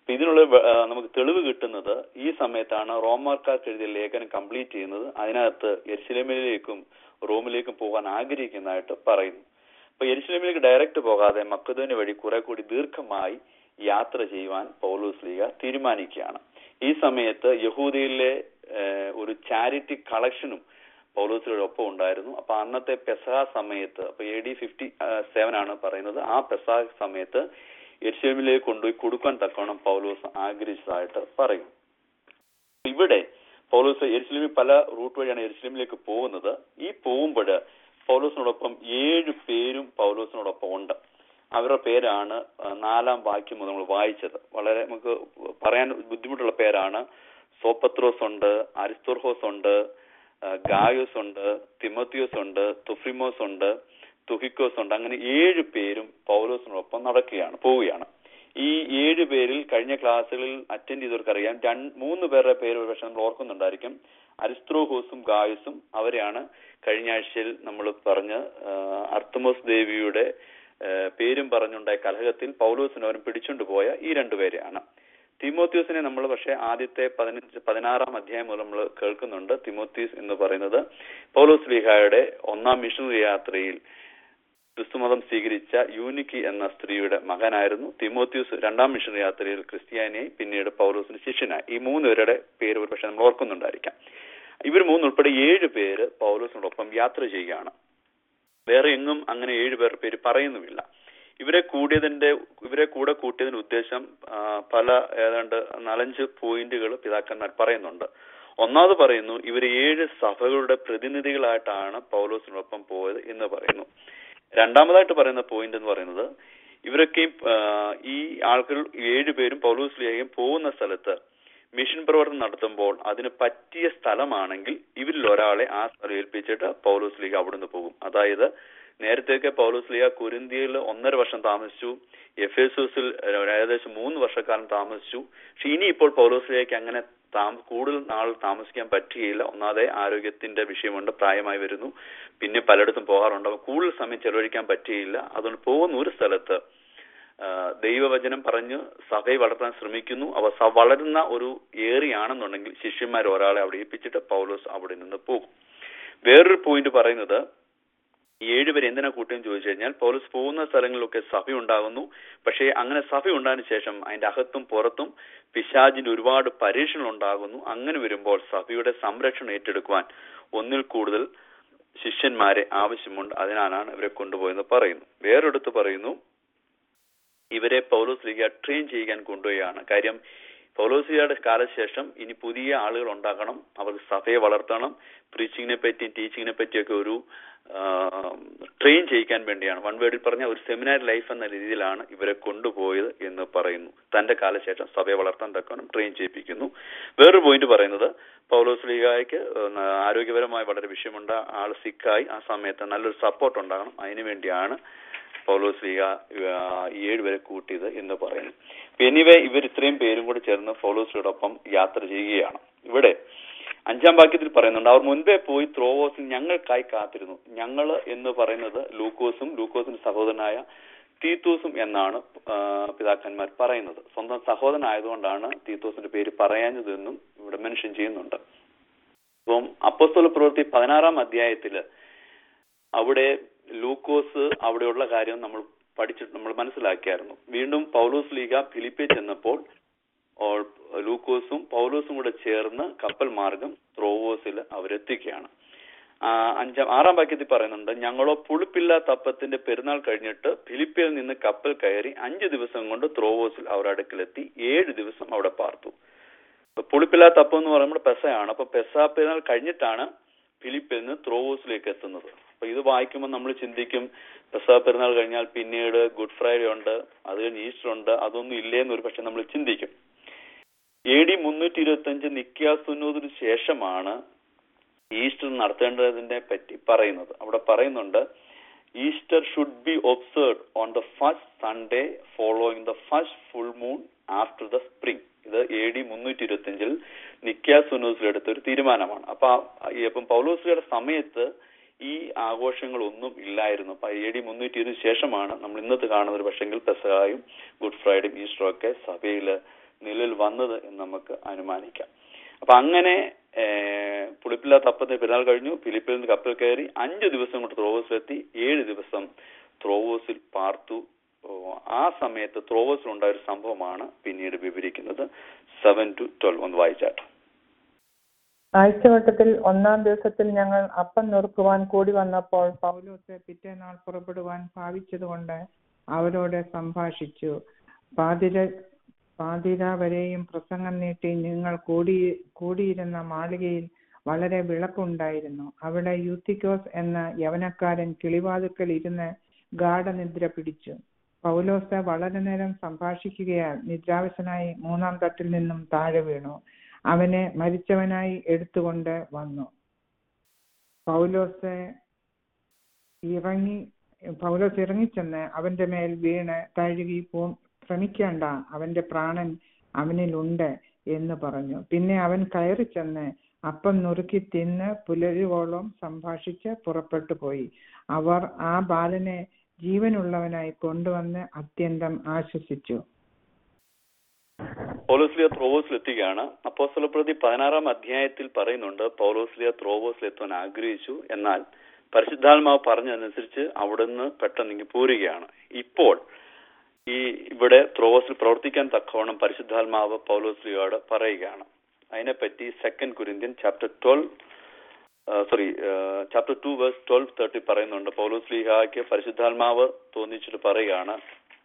അപ്പൊ ഇതിനുള്ള നമുക്ക് തെളിവ് കിട്ടുന്നത് ഈ സമയത്താണ് റോമാക്കാർക്ക് എഴുതിയ ലേഖനം കംപ്ലീറ്റ് ചെയ്യുന്നത്. അതിനകത്ത് യെരുശലേമിലേക്കും റോമിലേക്കും പോകാൻ ആഗ്രഹിക്കുന്നതായിട്ട് പറയുന്നു. അപ്പൊ യെരുശലേമിലേക്ക് ഡയറക്റ്റ് പോകാതെ മക്കദോന്യ വഴി കുറെ കൂടി ദീർഘമായി യാത്ര ചെയ്യുവാൻ പൗലോസ്ലീഹ തീരുമാനിക്കുകയാണ്. ഈ സമയത്ത് യഹൂദയിലെ ഒരു ചാരിറ്റി കളക്ഷനും പൗലോസിന്റെ ഒപ്പം ഉണ്ടായിരുന്നു. അപ്പൊ അന്നത്തെ പെസഹ സമയത്ത്, അപ്പൊ AD 57 ആണ് പറയുന്നത്, ആ പെസഹ സമയത്ത് യെരുശലേമിലേക്ക് കൊണ്ടുപോയി കൊടുക്കാൻ തക്കവണ്ണം പൗലോസ് ആഗ്രഹിച്ചതായിട്ട് പറയും. ഇവിടെ പൗലോസ് യെരുശലേമിൽ പല റൂട്ട് വഴിയാണ് യെരുശലേമിലേക്ക് പോകുന്നത്. ഈ പോകുമ്പോൾ പൗലോസിനോടൊപ്പം 7 പേരും പൗലോസിനോടൊപ്പം ഉണ്ട്. അവരുടെ പേരാണ് 4-ാം വാക്യം മുതൽ നമ്മൾ വായിച്ചത്. വളരെ നമുക്ക് പറയാൻ ബുദ്ധിമുട്ടുള്ള പേരാണ്. സോപ്പത്രോസ് ഉണ്ട്, അരിസ്തോർഹോസ് ഉണ്ട്, ഗായോസ് ഉണ്ട്, തിമോത്തിയോസ് ഉണ്ട്, തുഫിമോസ് ഉണ്ട്, തുഹിക്കോസ് ഉണ്ട്. അങ്ങനെ 7 പേരും പൗലോസിനോടൊപ്പം പോവുകയാണ്. ഈ 7 പേരിൽ കഴിഞ്ഞ ക്ലാസ്സുകളിൽ അറ്റൻഡ് ചെയ്തവർക്കറിയാം. 3 പേരുടെ പേര് പക്ഷെ നമ്മൾ ഓർക്കുന്നുണ്ടായിരിക്കും. അരിസ്ത്രോഹോസും ഗായുസും അവരെയാണ് കഴിഞ്ഞ ആഴ്ചയിൽ നമ്മൾ പറഞ്ഞ അർത്തമോസ് ദേവിയുടെ പേരും പറഞ്ഞുണ്ടായ കലഹത്തിൽ പൗലോസിനെ അവരും പിടിച്ചുകൊണ്ട് പോയ ഈ 2 പേരെയാണ്. തിമോത്തിയോസിനെ നമ്മൾ പക്ഷെ ആദ്യത്തെ 16-ാം അധ്യായം മുതൽ നമ്മൾ കേൾക്കുന്നുണ്ട്. തിമോത്തിയോസ് എന്ന് പറയുന്നത് പൗലോസ്ലീഹായുടെ 1-ാം മിഷണറി യാത്രയിൽ ക്രിസ്തുമതം സ്വീകരിച്ച യൂനിക്കി എന്ന സ്ത്രീയുടെ മകനായിരുന്നു. തിമോത്തിയോസ് 2-ാം മിഷണറി യാത്രയിൽ ക്രിസ്ത്യാനിയായി, പിന്നീട് പൗലോസിന്റെ ശിഷ്യനായി. ഈ 3 പേരുടെ പേര് ഒരു പക്ഷെ നമ്മൾ ഓർക്കുന്നുണ്ടായിരിക്കാം. ഇവർ 3 ഉൾപ്പെടെ 7 പേര് പൗലോസിനോടൊപ്പം യാത്ര ചെയ്യുകയാണ്. വേറെ എങ്ങും അങ്ങനെ 7 പേരുടെ പേര് പറയുന്നുമില്ല. ഇവരെ കൂടെ കൂട്ടിയതിന്റെ ഉദ്ദേശം പല ഏതാണ്ട് 4-5 പോയിന്റുകൾ പിതാക്കന്മാർ പറയുന്നുണ്ട്. ഒന്നാമത് പറയുന്നു, ഇവർ 7 സഭകളുടെ പ്രതിനിധികളായിട്ടാണ് പൗലോസിനോടൊപ്പം പോയത് എന്ന് പറയുന്നു. രണ്ടാമതായിട്ട് പറയുന്ന പോയിന്റ് എന്ന് പറയുന്നത്, ഇവരൊക്കെയും ഈ ആൾക്കാർ 7 പേരും പൗലോസ്ലീഹയും പോകുന്ന സ്ഥലത്ത് മിഷൻ പ്രവർത്തനം നടത്തുമ്പോൾ അതിന് പറ്റിയ സ്ഥലമാണെങ്കിൽ ഇവരിൽ ഒരാളെ ആ സ്ഥലം ഏൽപ്പിച്ചിട്ട് പൗലോസ്ലീഹ അവിടുന്ന് പോകും. അതായത് നേരത്തെയൊക്കെ പൗലോസ്ലീഹ കൊരിന്ത്യയിൽ 1.5 വർഷം താമസിച്ചു, എഫേസോസിൽ ഏകദേശം 3 വർഷക്കാലം താമസിച്ചു. പക്ഷെ ഇനിയിപ്പോൾ പൗലോസ്ലീഹയ്ക്ക് അങ്ങനെ കൂടുതൽ നാൾ താമസിക്കാൻ പറ്റുകയില്ല. ഒന്നാതെ ആരോഗ്യത്തിന്റെ വിഷയമുണ്ട്, പ്രായമായി വരുന്നു, പിന്നെ പലയിടത്തും പോകാറുണ്ട്. കൂടുതൽ സമയം ചെലവഴിക്കാൻ പറ്റുകയില്ല. അതുകൊണ്ട് പോകുന്ന ഒരു സ്ഥലത്ത് ദൈവവചനം പറഞ്ഞ് സഭയെ വളർത്താൻ ശ്രമിക്കുന്നു. അവ വളരുന്ന ഒരു ഏറിയാണെന്നുണ്ടെങ്കിൽ ശിഷ്യന്മാർ ഒരാളെ അവിടെ ഏൽപ്പിച്ചിട്ട് പൗലോസ് അവിടെ നിന്ന് പോകും. വേറൊരു പോയിന്റ് പറയുന്നത്, 7 പേര് എന്തിനാ കൂട്ടിയെന്ന് ചോദിച്ചു കഴിഞ്ഞാൽ, പൗലോസ് പോകുന്ന സ്ഥലങ്ങളിലൊക്കെ സഭ ഉണ്ടാകുന്നു. പക്ഷേ അങ്ങനെ സഭ ഉണ്ടായതിനു ശേഷം അതിന്റെ അകത്തും പുറത്തും പിശാചിന്റെ ഒരുപാട് പരീക്ഷകൾ ഉണ്ടാകുന്നു. അങ്ങനെ വരുമ്പോൾ സഭയുടെ സംരക്ഷണം ഏറ്റെടുക്കുവാൻ 1-ൽ കൂടുതൽ ശിഷ്യന്മാരെ ആവശ്യമുണ്ട്. അതിനാലാണ് ഇവരെ കൊണ്ടുപോയെന്ന് പറയുന്നു. വേറൊരിടത്ത് പറയുന്നു, ഇവരെ പൗലോസ്ലീഹ ട്രെയിൻ ചെയ്യാൻ കൊണ്ടുപോവുകയാണ്. കാര്യം പൗലോസ്ലീഹയുടെ കാലശേഷം ഇനി പുതിയ ആളുകൾ ഉണ്ടാകണം, അവർക്ക് സഭയെ വളർത്തണം, പ്രീച്ചിങ്ങിനെ പറ്റിയും ടീച്ചിങ്ങിനെ പറ്റിയൊക്കെ ഒരു ട്രെയിൻ ചെയ്യിക്കാൻ വേണ്ടിയാണ്. വൺ വേർഡിൽ പറഞ്ഞ ഒരു സെമിനാർ ലൈഫ് എന്ന രീതിയിലാണ് ഇവരെ കൊണ്ടുപോയത് എന്ന് പറയുന്നു. തന്റെ കാലശേഷം സഭയെ വളർത്താൻ തക്കണം ട്രെയിൻ ചെയ്യിപ്പിക്കുന്നു. വേറൊരു പോയിന്റ് പറയുന്നത്, പൗലോസ്ലീഹയ്ക്ക് ആരോഗ്യപരമായി വളരെ വിഷയമുണ്ട്, ആൾ സിക്കായി, ആ സമയത്ത് നല്ലൊരു സപ്പോർട്ട് ഉണ്ടാകണം, അതിനുവേണ്ടിയാണ് പൗലോസ്ലീഹ 7 പേരെ കൂട്ടിയത് എന്ന് പറയുന്നു. എനിവേ ഇവർ ഇത്രയും പേരും കൂടി ചേർന്ന് പൗലോസ്ലീഹയോടൊപ്പം യാത്ര ചെയ്യുകയാണ്. ഇവിടെ 5-ാം വാക്യത്തിൽ പറയുന്നുണ്ട്, അവർ മുൻപേ പോയി ത്രോവോസിൽ ഞങ്ങൾക്കായി കാത്തിരുന്നു. ഞങ്ങള് എന്ന് പറയുന്നത് ലൂക്കോസിന്റെ സഹോദരനായ തീത്തോസും എന്നാണ് പിതാക്കന്മാർ പറയുന്നത്. സ്വന്തം സഹോദരനായതുകൊണ്ടാണ് തീത്തോസിന്റെ പേര് പറയാഞ്ഞതെന്നും ഇവിടെ മെൻഷൻ ചെയ്യുന്നുണ്ട്. അപ്പം അപ്പോസ്തല പ്രവൃത്തി 16-ാം അധ്യായത്തില് അവിടെ ലൂക്കോസ് അവിടെയുള്ള കാര്യം നമ്മൾ മനസ്സിലാക്കിയായിരുന്നു. വീണ്ടും പൗലോസ്ലീഹ ഫിലിപ്പിൽ ചെന്നപ്പോൾ ലൂക്കോസും പൗലോസും കൂടെ ചേർന്ന് കപ്പൽ മാർഗം ത്രോവോസിൽ അവരെത്തിക്കുകയാണ്. 6-ാം വാക്യത്തിൽ പറയുന്നുണ്ട്, ഞങ്ങളോ പുളിപ്പില്ലാത്ത അപ്പത്തിന്റെ പെരുന്നാൾ കഴിഞ്ഞിട്ട് ഫിലിപ്പിയിൽ നിന്ന് കപ്പൽ കയറി 5 ദിവസം കൊണ്ട് ത്രോവോസിൽ അവർ അടുക്കലെത്തി 7 ദിവസം അവിടെ പാർത്തു. പുളിപ്പില്ലാത്ത അപ്പം എന്ന് പറയുമ്പോൾ പെസയാണ്. അപ്പൊ പെസഹ പെരുന്നാൾ കഴിഞ്ഞിട്ടാണ് ഫിലിപ്പിൽ നിന്ന് ത്രോവോസിലേക്ക് എത്തുന്നത്. അപ്പൊ ഇത് വായിക്കുമ്പോൾ നമ്മൾ ചിന്തിക്കും, പെസഹ പെരുന്നാൾ കഴിഞ്ഞാൽ പിന്നീട് ഗുഡ് ഫ്രൈഡേ ഉണ്ട്, അത് കഴിഞ്ഞ് ഈസ്റ്റർ ഉണ്ട്, അതൊന്നും ഇല്ലേന്ന് ഒരു പക്ഷെ നമ്മൾ ചിന്തിക്കും. AD 325 നിക്യാ സുന്നൂദിന് ശേഷമാണ് ഈസ്റ്റർ നടത്തേണ്ടതിനെ പറ്റി പറയുന്നത്. അവിടെ പറയുന്നുണ്ട്, Easter should be observed on the first Sunday following the first full moon after the spring. ഇത് AD 325 നിക്യാ സുന്നൂദിലെടുത്ത ഒരു തീരുമാനമാണ്. അപ്പം പൗലോസ്ലീഹയുടെ സമയത്ത് ഈ ആഘോഷങ്ങളൊന്നും ഇല്ലായിരുന്നു. AD 320 ശേഷമാണ് നമ്മൾ ഇന്നത്തെ കാണുന്ന ഒരു പക്ഷെങ്കിൽ പെസഹായും ഗുഡ് ഫ്രൈഡേയും ഈസ്റ്ററും ഒക്കെ സഭയിൽ നിലവിൽ വന്നത് എന്ന് നമുക്ക് അനുമാനിക്കാം. അപ്പൊ അങ്ങനെ പുളിപ്പില്ലാത്ത അപ്പത്തിന് പെരുന്നാൾ കഴിഞ്ഞു. ഫിലിപ്പിൽ നിന്ന് കപ്പൽ കയറി 5 ദിവസം കൊണ്ട് ത്രോവോസിലെത്തി. 7 ദിവസം ത്രോവോസിൽ പാർത്തു. ആ സമയത്ത് ത്രോവോസിലുണ്ടായ ഒരു സംഭവമാണ് പിന്നീട് വിവരിക്കുന്നത്. 7 to 12 ഒന്ന് വായിച്ചാട്ടോ. ആഴ്ചവട്ടത്തിൽ 1-ാം ദിവസത്തിൽ ഞങ്ങൾ അപ്പം നുറുക്കുവാൻ കൂടി വന്നപ്പോൾ പൗലോസ് പിറ്റേനാൾ പുറപ്പെടുവാൻ ഭാവിച്ചതുകൊണ്ട് അവരോട് സംഭാഷിച്ചു. പാതിര വരെയും പ്രസംഗം നീട്ടി. നിങ്ങൾ കൂടിയിരുന്ന മാളികയിൽ വളരെ വിളക്കുണ്ടായിരുന്നു. അവിടെ യൂത്തിക്കോസ് എന്ന യവനക്കാരൻ കിളിവാതുക്കൽ ഇരുന്ന് ഗാഢനിദ്ര പിടിച്ചു. പൗലോസ് വളരെ നേരം സംഭാഷിക്കുകയാൽ നിദ്രാവശനായി 3-ാം തട്ടിൽ നിന്നും താഴെ വീണു. അവനെ മരിച്ചവനായി എടുത്തുകൊണ്ട് വന്നു. പൗലോസ് ഇറങ്ങിച്ചെന്ന് അവന്റെ മേൽ വീണ് തഴുകി, ശ്രമിക്കേണ്ട, അവന്റെ പ്രാണൻ അവനിലുണ്ട് എന്ന് പറഞ്ഞു. പിന്നെ അവൻ കയറി ചെന്ന് അപ്പം നുറുക്കി തിന്ന് പുലരുവോളം സംഭാഷിച്ച് പുറപ്പെട്ടു പോയി. അവർ ആ ബാലനെ ജീവനുള്ളവനായി കൊണ്ടുവന്ന് അത്യന്തം ആശ്വസിച്ചു. പൗലോസ്ലിയ ത്രോവോസിലെത്തുകയാണ്. അപ്പോസ്തലപ്രവൃത്തി 16-ാം അധ്യായത്തിൽ പറയുന്നുണ്ട്, പൗലോസ്ലിയ ത്രോവോസിലെത്താൻ ആഗ്രഹിച്ചു. എന്നാൽ പരിശുദ്ധാത്മാവ് പറഞ്ഞതനുസരിച്ച് അവിടുന്ന് പെട്ടെന്ന് പോരുകയാണ്. ഇപ്പോൾ ഇവിടെ ത്രോവോസിൽ പ്രവർത്തിക്കാൻ തക്കവണ്ണം പരിശുദ്ധാത്മാവ് പൗലോസ്ലിയോട് പറയുകയാണ്. അതിനെപ്പറ്റി 2 Corinthians chapter 2 verse 12-13 പറയുന്നുണ്ട്. പൗലോസ്ലിഹായ്ക്ക് പരിശുദ്ധാത്മാവ് തോന്നിച്ചിട്ട് പറയുകയാണ്,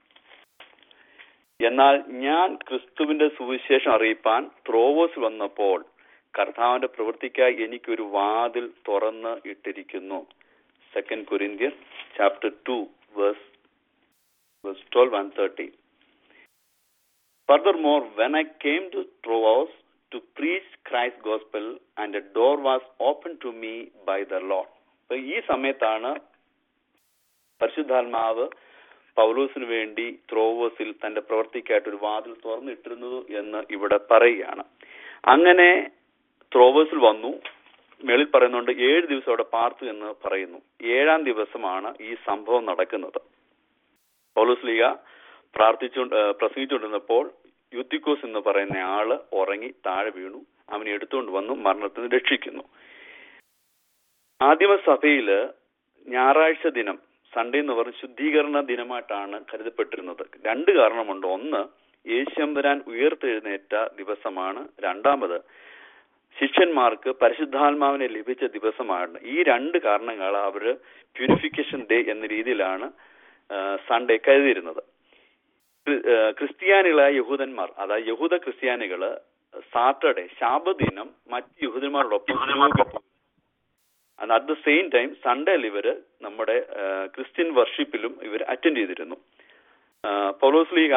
എന്നാൽ ഞാൻ ക്രിസ്തുവിന്റെ സുവിശേഷം അറിയിപ്പാൻ ത്രോവോസിൽ വന്നപ്പോൾ കർത്താവിന്റെ പ്രവൃത്തിക്കായി എനിക്കൊരു വാതിൽ തുറന്ന് ഇട്ടിരിക്കുന്നു. 2 Corinthians chapter 2 verse 12 and 13. Furthermore, when I came to Troas to preach Christ's gospel, and a door was opened to me by the Lord. ഈ സമയത്താണ് പരിശുദ്ധാത്മാവ് പൗലോസിന് വേണ്ടി ത്രോവോസിൽ തന്റെ പ്രവർത്തിക്കായിട്ട് ഒരു വാതിൽ തുറന്നിട്ടിരുന്നത് എന്ന് ഇവിടെ പറയുകയാണ്. അങ്ങനെ ത്രോവോസിൽ വന്നു. മേളിൽ പറയുന്നുണ്ട് 7 ദിവസം അവിടെ പാർത്തു എന്ന് പറയുന്നു. 7-ാം ദിവസമാണ് ഈ സംഭവം നടക്കുന്നത്. പൗലോസ്ലീഹ പ്രസംഗിച്ചുകൊണ്ടിരുന്നപ്പോൾ യൂത്തിക്കോസ് എന്ന് പറയുന്ന ആള് ഉറങ്ങി താഴെ വീണു. അവനെ എടുത്തുകൊണ്ട് വന്നു മരണത്തിന് രക്ഷിക്കുന്നു. ആദിമസഭയില് ഞായറാഴ്ച ദിനം, സൺഡേ എന്ന് പറഞ്ഞ ശുദ്ധീകരണ ദിനമായിട്ടാണ് കരുതപ്പെട്ടിരുന്നത്. 2 കാരണമുണ്ട്. ഒന്ന്, യേശുമ്പരാൻ ഉയർത്തെഴുന്നേറ്റ ദിവസമാണ്. രണ്ടാമത്, ശിഷ്യന്മാർക്ക് പരിശുദ്ധാത്മാവിനെ ലഭിച്ച ദിവസമാണ്. ഈ 2 കാരണങ്ങൾ അവര് പ്യൂരിഫിക്കേഷൻ ഡേ എന്ന രീതിയിലാണ് സൺഡേ കരുതിയിരുന്നത്. ക്രിസ്ത്യാനികളായ യഹൂദന്മാർ, അതായത് യഹൂദ ക്രിസ്ത്യാനികള് സാറ്റർഡേ ശാബത്ത് ദിനം മറ്റ് യഹൂദന്മാരോടൊപ്പം അറ്റ് ദ സെയിം ടൈം സൺഡേയിൽ ഇവര് നമ്മുടെ ക്രിസ്ത്യൻ വർഷിപ്പിലും ഇവർ അറ്റൻഡ് ചെയ്തിരുന്നു. പൗലോസ്ലീഹ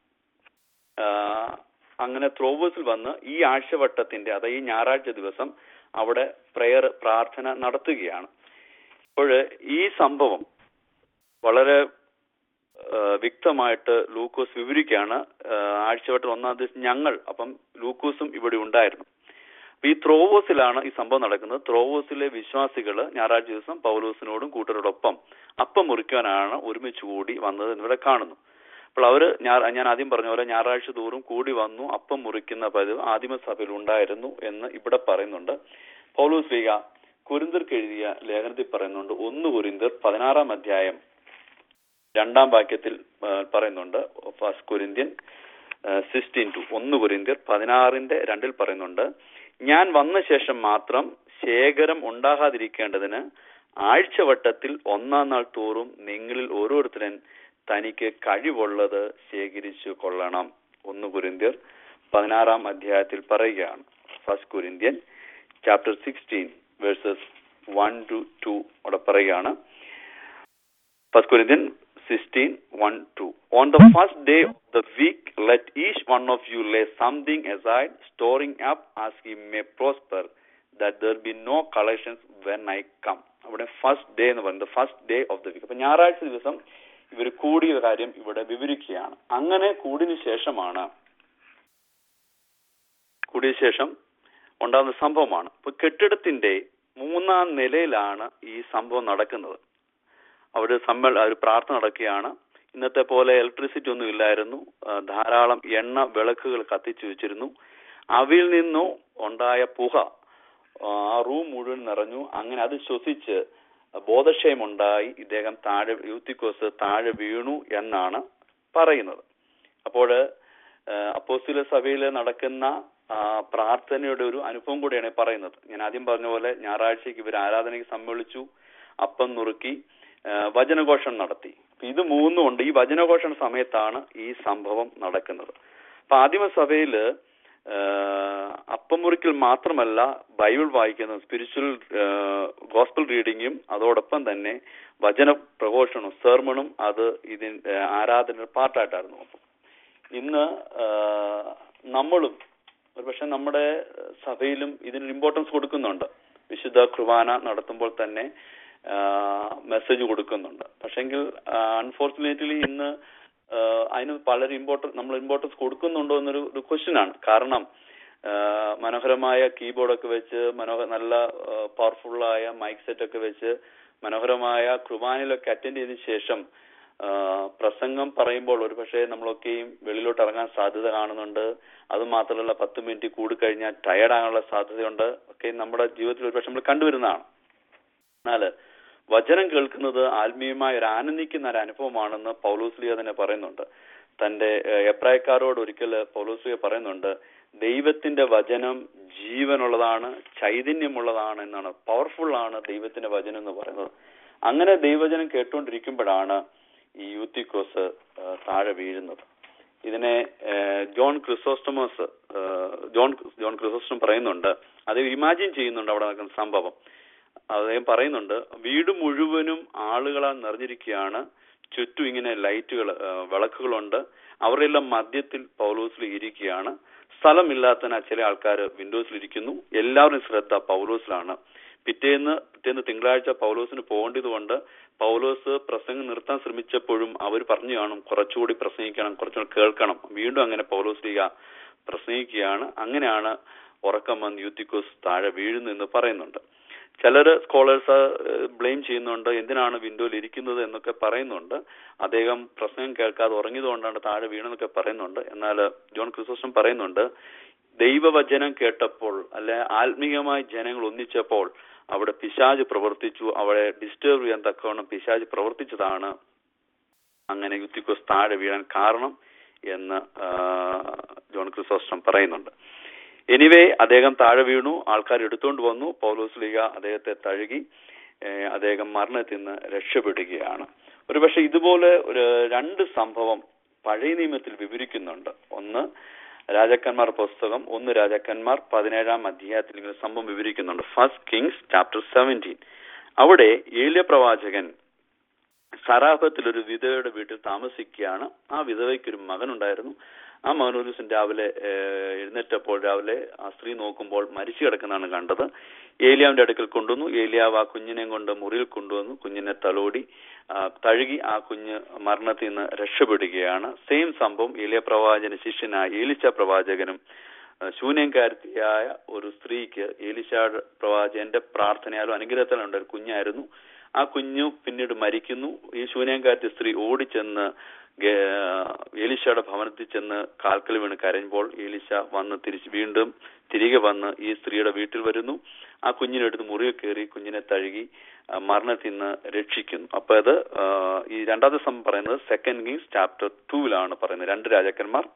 അങ്ങനെ ത്രോവോസിൽ വന്ന് ഈ ആഴ്ചവട്ടത്തിന്റെ, അതായത് ഈ ഞായറാഴ്ച ദിവസം അവിടെ പ്രാർത്ഥന നടത്തുകയാണ്. അപ്പോൾ ഈ സംഭവം വളരെ വ്യക്തമായിട്ട് ലൂക്കോസ് വിവരിക്കുകയാണ്. ആഴ്ചവട്ടം 1-ാം ദിവസം അപ്പം ലൂക്കോസും ഇവിടെ ഉണ്ടായിരുന്നു. ഈ ത്രോവോസിലാണ് ഈ സംഭവം നടക്കുന്നത്. ത്രോവോസിലെ വിശ്വാസികൾ ഞായറാഴ്ച ദിവസം പൗലോസിനോടും കൂട്ടരോടൊപ്പം അപ്പം മുറിക്കാനാണ് ഒരുമിച്ച് കൂടി വന്നത് എന്നിവിടെ കാണുന്നു. അപ്പോൾ അവര് ഞാൻ ആദ്യം പറഞ്ഞ പോലെ ഞായറാഴ്ച തോറും കൂടി വന്നു അപ്പം മുറിക്കുന്ന പതിവ് ആദിമസഭയിൽ ഉണ്ടായിരുന്നു എന്ന് ഇവിടെ പറയുന്നുണ്ട്. പൗലോസ്ലീഹ കൊരിന്ത്യർക്ക് എഴുതിയ ലേഖനത്തിൽ പറയുന്നുണ്ട്. 1 കൊരിന്ത്യർ 16-ാം അധ്യായം 2-ാം വാക്യത്തിൽ പറയുന്നുണ്ട്. 1 Corinthians 16:2. 1 കൊരിന്ത്യർ 16:2 പറയുന്നുണ്ട്, ഞാൻ വന്ന ശേഷം മാത്രം ശേഖരം ഉണ്ടാകാതിരിക്കേണ്ടതിന് ആഴ്ചവട്ടത്തിൽ 1-ാം നാൾ തോറും നിങ്ങളിൽ ഓരോരുത്തരൻ തനിക്ക് കഴിവുള്ളത് ശേഖരിച്ചു കൊള്ളണം. 1 കൊരിന്ത്യർ 16-ാം അധ്യായത്തിൽ പറയുകയാണ്. 1 Corinthians chapter 16 verses 1 to 2 അവിടെ പറയുകയാണ്. 1 Corinthians 16:1-2. On the first day of the week, let each one of you lay something aside, storing up as he may prosper, that there be no collections when I come. അവിടെ first day എന്ന് പറയുന്നത് first day of the week. അപ്പൊ ഞായറാഴ്ച ദിവസം ഇവർ കൂടിയ കാര്യം ഇവിടെ വിവരിക്കുകയാണ്. അങ്ങനെ കൂടിയ ശേഷം ഉണ്ടാകുന്ന സംഭവമാണ്. ഇപ്പൊ കെട്ടിടത്തിന്റെ 3-ാം നിലയിലാണ് ഈ സംഭവം നടക്കുന്നത്. ഒരു പ്രാർത്ഥന നടക്കുകയാണ്. ഇന്നത്തെ പോലെ ഇലക്ട്രിസിറ്റി ഒന്നും ഇല്ലായിരുന്നു. ധാരാളം എണ്ണ വിളക്കുകൾ കത്തിച്ചു വെച്ചിരുന്നു. അവയിൽ നിന്നും ഉണ്ടായ പുക ആ റൂം മുഴുവൻ നിറഞ്ഞു. അങ്ങനെ അത് ശ്വസിച്ച് ബോധക്ഷയമുണ്ടായി ഇദ്ദേഹം യൂത്തിക്കോസ് താഴെ വീണു എന്നാണ് പറയുന്നത്. അപ്പോൾ അപ്പോസ്തല സഭയിൽ നടക്കുന്ന പ്രാർത്ഥനയുടെ ഒരു അനുഭവം കൂടിയാണ് പറയുന്നത്. ഞാൻ ആദ്യം പറഞ്ഞ പോലെ ഞായറാഴ്ചയ്ക്ക് ഇവർ ആരാധനയ്ക്ക് സമ്മേളിച്ചു, അപ്പം നുറുക്കി, വചനഘോഷം നടത്തി. ഇത് മൂന്നും ഉണ്ട്. ഈ വചനഘോഷണ സമയത്താണ് ഈ സംഭവം നടക്കുന്നത്. അപ്പൊ ആദിമസഭയില് അപ്പം മുറിക്കൽ മാത്രമല്ല ബൈബിൾ വായിക്കുന്ന സ്പിരിച്വൽ ഗോസ്പൽ റീഡിങ്ങും അതോടൊപ്പം തന്നെ വചന പ്രഘോഷണവും സെർമണും അത് ഇതിന്റെ ആരാധന പാർട്ടായിട്ടായിരുന്നു. ഇന്ന് നമ്മളും ഒരുപക്ഷെ നമ്മുടെ സഭയിലും ഇതിനൊരു ഇമ്പോർട്ടൻസ് കൊടുക്കുന്നുണ്ട്. വിശുദ്ധ കുർബാന നടത്തുമ്പോൾ തന്നെ മെസ്സേജ് കൊടുക്കുന്നുണ്ട്. പക്ഷെങ്കിൽ അൺഫോർച്ചുനേറ്റ്ലി ഇന്ന് അതിന് പലരും നമ്മൾ ഇമ്പോർട്ടൻസ് കൊടുക്കുന്നുണ്ടോ എന്നൊരു ക്വസ്റ്റ്യൻ ആണ്. കാരണം മനോഹരമായ കീബോർഡൊക്കെ വെച്ച് നല്ല പവർഫുള്ളായ മൈക്ക് സെറ്റ് ഒക്കെ വെച്ച് മനോഹരമായ കുർബാനയിലൊക്കെ അറ്റൻഡ് ചെയ്തതിനു ശേഷം പ്രസംഗം പറയുമ്പോൾ ഒരുപക്ഷെ നമ്മളൊക്കെയും വെളിയിലോട്ട് ഇറങ്ങാൻ സാധ്യത കാണുന്നുണ്ട്. അത് മാത്രമല്ല 10 മിനിറ്റ് കൂടിക്കഴിഞ്ഞാൽ ടയർഡാകാനുള്ള സാധ്യതയുണ്ട്. ഒക്കെ നമ്മുടെ ജീവിതത്തിൽ ഒരുപക്ഷെ നമ്മൾ കണ്ടുവരുന്നതാണ്. എന്നാൽ വചനം കേൾക്കുന്നത് ആത്മീയമായ ഒരു ആനന്ദിക്കുന്ന ഒരു അനുഭവമാണെന്ന് പൗലോസ്ലീഹ തന്നെ പറയുന്നുണ്ട്. തന്റെ എബ്രായക്കാരോട് ഒരിക്കൽ പൗലോസ്ലീഹ പറയുന്നുണ്ട്, ദൈവത്തിന്റെ വചനം ജീവനുള്ളതാണ്, ചൈതന്യമുള്ളതാണ് എന്നാണ്. പവർഫുൾ ആണ് ദൈവത്തിന്റെ വചനം എന്ന് പറയുന്നത്. അങ്ങനെ ദൈവവചനം കേട്ടുകൊണ്ടിരിക്കുമ്പോഴാണ് ഈ യൂത്തിക്കോസ് താഴെ വീഴുന്നത്. ഇതിനെ ജോൺ ക്രിസോസ്റ്റം പറയുന്നുണ്ട്, അത് ഇമാജിൻ ചെയ്യുന്നുണ്ട് അവിടെ നടക്കുന്ന സംഭവം. അദ്ദേഹം പറയുന്നുണ്ട്, വീട് മുഴുവനും ആളുകളാൽ നിറഞ്ഞിരിക്കുകയാണ്. ചുറ്റും ഇങ്ങനെ ലൈറ്റുകൾ, വിളക്കുകളുണ്ട്. അവരെല്ലാം മധ്യത്തിൽ പൗലോസിൽ ഇരിക്കുകയാണ്. സ്ഥലമില്ലാത്തതിനാൽ ചില ആൾക്കാർ വിൻഡോസിലിരിക്കുന്നു. എല്ലാവരും ശ്രദ്ധ പൗലോസിലാണ്. പിറ്റേന്ന് തിങ്കളാഴ്ച പൗലോസിന് പോകേണ്ടതുകൊണ്ട് പൗലോസ് പ്രസംഗം നിർത്താൻ ശ്രമിച്ചപ്പോഴും അവർ പറഞ്ഞു കാണും, കുറച്ചുകൂടി പ്രസംഗിക്കണം, കുറച്ചുകൂടി കേൾക്കണം. വീണ്ടും അങ്ങനെ പൗലോസ്ലീഹ പ്രസംഗിക്കുകയാണ്. അങ്ങനെയാണ് ഉറക്കം വന്ന് യൂത്തിക്കോസ് താഴെ വീഴുന്നു എന്ന് പറയുന്നുണ്ട്. ചിലര് സ്കോളേഴ്സ് ബ്ലെയിം ചെയ്യുന്നുണ്ട്, എന്തിനാണ് വിൻഡോയിൽ ഇരിക്കുന്നത് എന്നൊക്കെ പറയുന്നുണ്ട്. അദ്ദേഹം പ്രസംഗം കേൾക്കാതെ ഉറങ്ങിയതുകൊണ്ടാണ് താഴെ വീണെന്നൊക്കെ പറയുന്നുണ്ട്. എന്നാൽ ജോൺ ക്രിസോസ്റ്റം പറയുന്നുണ്ട്, ദൈവവചനം കേട്ടപ്പോൾ അല്ലെ ആത്മീയമായി ജനങ്ങൾ ഒന്നിച്ചപ്പോൾ അവിടെ പിശാച് പ്രവർത്തിച്ചു. അവിടെ ഡിസ്റ്റർബ് ചെയ്യാൻ തക്കവണ്ണം പിശാച് പ്രവർത്തിച്ചതാണ് അങ്ങനെ യൂത്തിക്കോസ് താഴെ വീഴാൻ കാരണം എന്ന് ജോൺ ക്രിസോസ്റ്റം പറയുന്നുണ്ട്. എനിവേ അദ്ദേഹം താഴെ വീണു. ആൾക്കാർ എടുത്തുകൊണ്ട് വന്നു. പൗലോസ്ലീഹ അദ്ദേഹത്തെ തഴുകി. അദ്ദേഹം മരണത്തിൽ നിന്ന് രക്ഷപ്പെടുകയാണ്. ഒരുപക്ഷെ ഇതുപോലെ ഒരു 2 സംഭവം പഴയ നിയമത്തിൽ വിവരിക്കുന്നുണ്ട്. ഒന്ന് രാജാക്കന്മാർ പുസ്തകം, 1 രാജാക്കന്മാർ 17-ാം അധ്യായത്തിൽ ഇങ്ങനെ സംഭവം വിവരിക്കുന്നുണ്ട്. 1 Kings chapter 17. അവിടെ ഏലിയ പ്രവാചകൻ സറാഫത്തിൽ ഒരു വിധവയുടെ വീട്ടിൽ താമസിക്കുകയാണ്. ആ വിധവയ്ക്കൊരു മകനുണ്ടായിരുന്നു. ആ മകൻ ഒരു ദിവസം രാവിലെ എഴുന്നേറ്റപ്പോൾ രാവിലെ ആ സ്ത്രീ നോക്കുമ്പോൾ മരിച്ചു കിടക്കുന്നതാണ് കണ്ടത്. ഏലിയാവിന്റെ അടുക്കൽ കൊണ്ടുവന്നു. ഏലിയാവ് ആ കുഞ്ഞിനെയും കൊണ്ട് മുറിയിൽ കൊണ്ടുവന്നു. കുഞ്ഞിനെ തലോടി തഴുകി. ആ കുഞ്ഞ് മരണത്തിൽ നിന്ന് രക്ഷപ്പെടുകയാണ്. സെയിം സംഭവം ഏലിയ പ്രവാചകന്റെ ശിഷ്യനായ ഏലിശ പ്രവാചകനും ശൂന്യംകാരത്തിയായ ഒരു സ്ത്രീക്ക് ഏലിശ പ്രവാചകന്റെ പ്രാർത്ഥനയാലും അനുഗ്രഹത്താലും ഉണ്ടായ കുഞ്ഞായിരുന്നു. ആ കുഞ്ഞു പിന്നീട് മരിക്കുന്നു. ഈ ശൂന്യംകാരത്തി സ്ത്രീ ഓടിച്ചെന്ന് ഏലിശയുടെ ഭവനത്തിൽ ചെന്ന് കാൽക്കൽ വീണ് കരയുമ്പോൾ ഏലിശ വന്ന് വീണ്ടും തിരികെ വന്ന് ഈ സ്ത്രീയുടെ വീട്ടിൽ വരുന്നു. ആ കുഞ്ഞിനെടുത്ത് മുറിയിൽ കയറി കുഞ്ഞിനെ തഴുകി മരണത്തിൽ നിന്ന് രക്ഷിക്കുന്നു. അപ്പൊ അത് ഈ രണ്ടാമത്തെ സംഭവം പറയുന്നത് 2 Kings chapter 2 പറയുന്നത്. 2 രാജാക്കന്മാർ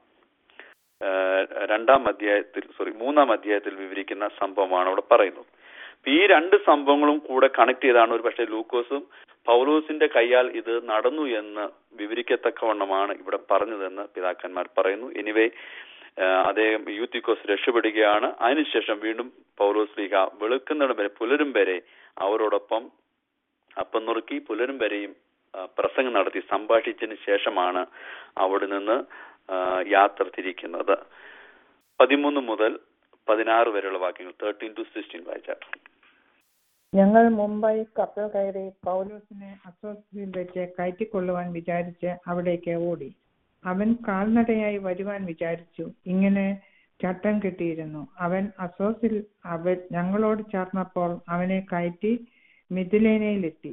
3-ാം അധ്യായത്തിൽ വിവരിക്കുന്ന സംഭവമാണ് അവിടെ പറയുന്നത്. ഈ 2 സംഭവങ്ങളും കൂടെ കണക്ട് ചെയ്താണ് ഒരു പക്ഷേ ലൂക്കോസും പൗലോസിന്റെ കയ്യാൽ ഇത് നടന്നു എന്ന് വിവരിക്കത്തക്കവണ്ണമാണ് ഇവിടെ പറഞ്ഞതെന്ന് പിതാക്കന്മാർ പറയുന്നു. എനിവേ അദ്ദേഹം യൂത്തിക്കോസ് രക്ഷപ്പെടുകയാണ്. അതിനുശേഷം വീണ്ടും പൗലോസ്ലീഹ വെളുക്കുന്നിടം വരെ പുലരും വരെ അവരോടൊപ്പം അപ്പം നുറുക്കി പുലരും വരെയും പ്രസംഗം നടത്തി സംഭാഷിച്ചതിന് ശേഷമാണ് അവിടെ നിന്ന് യാത്ര തിരിക്കുന്നത്. 13 മുതൽ 16 വരെയുള്ള വാക്യങ്ങൾ 13 to 16 വായിച്ചാൽ. ഞങ്ങൾ മുംബൈ കപ്പൽ കയറി പൗലോസിനെ അസ്സോസിൽ വെച്ച് കയറ്റിക്കൊള്ളുവാൻ വിചാരിച്ച് അവിടേക്ക് ഓടി. അവൻ കാൽനടയായി വരുവാൻ വിചാരിച്ചു. ഇങ്ങനെ ചട്ടം കെട്ടിയിരുന്നു. അവൻ അസ്സോസിൽ ഞങ്ങളോട് ചേർന്നപ്പോൾ അവനെ കയറ്റി മിഥിലേനയിലെത്തി.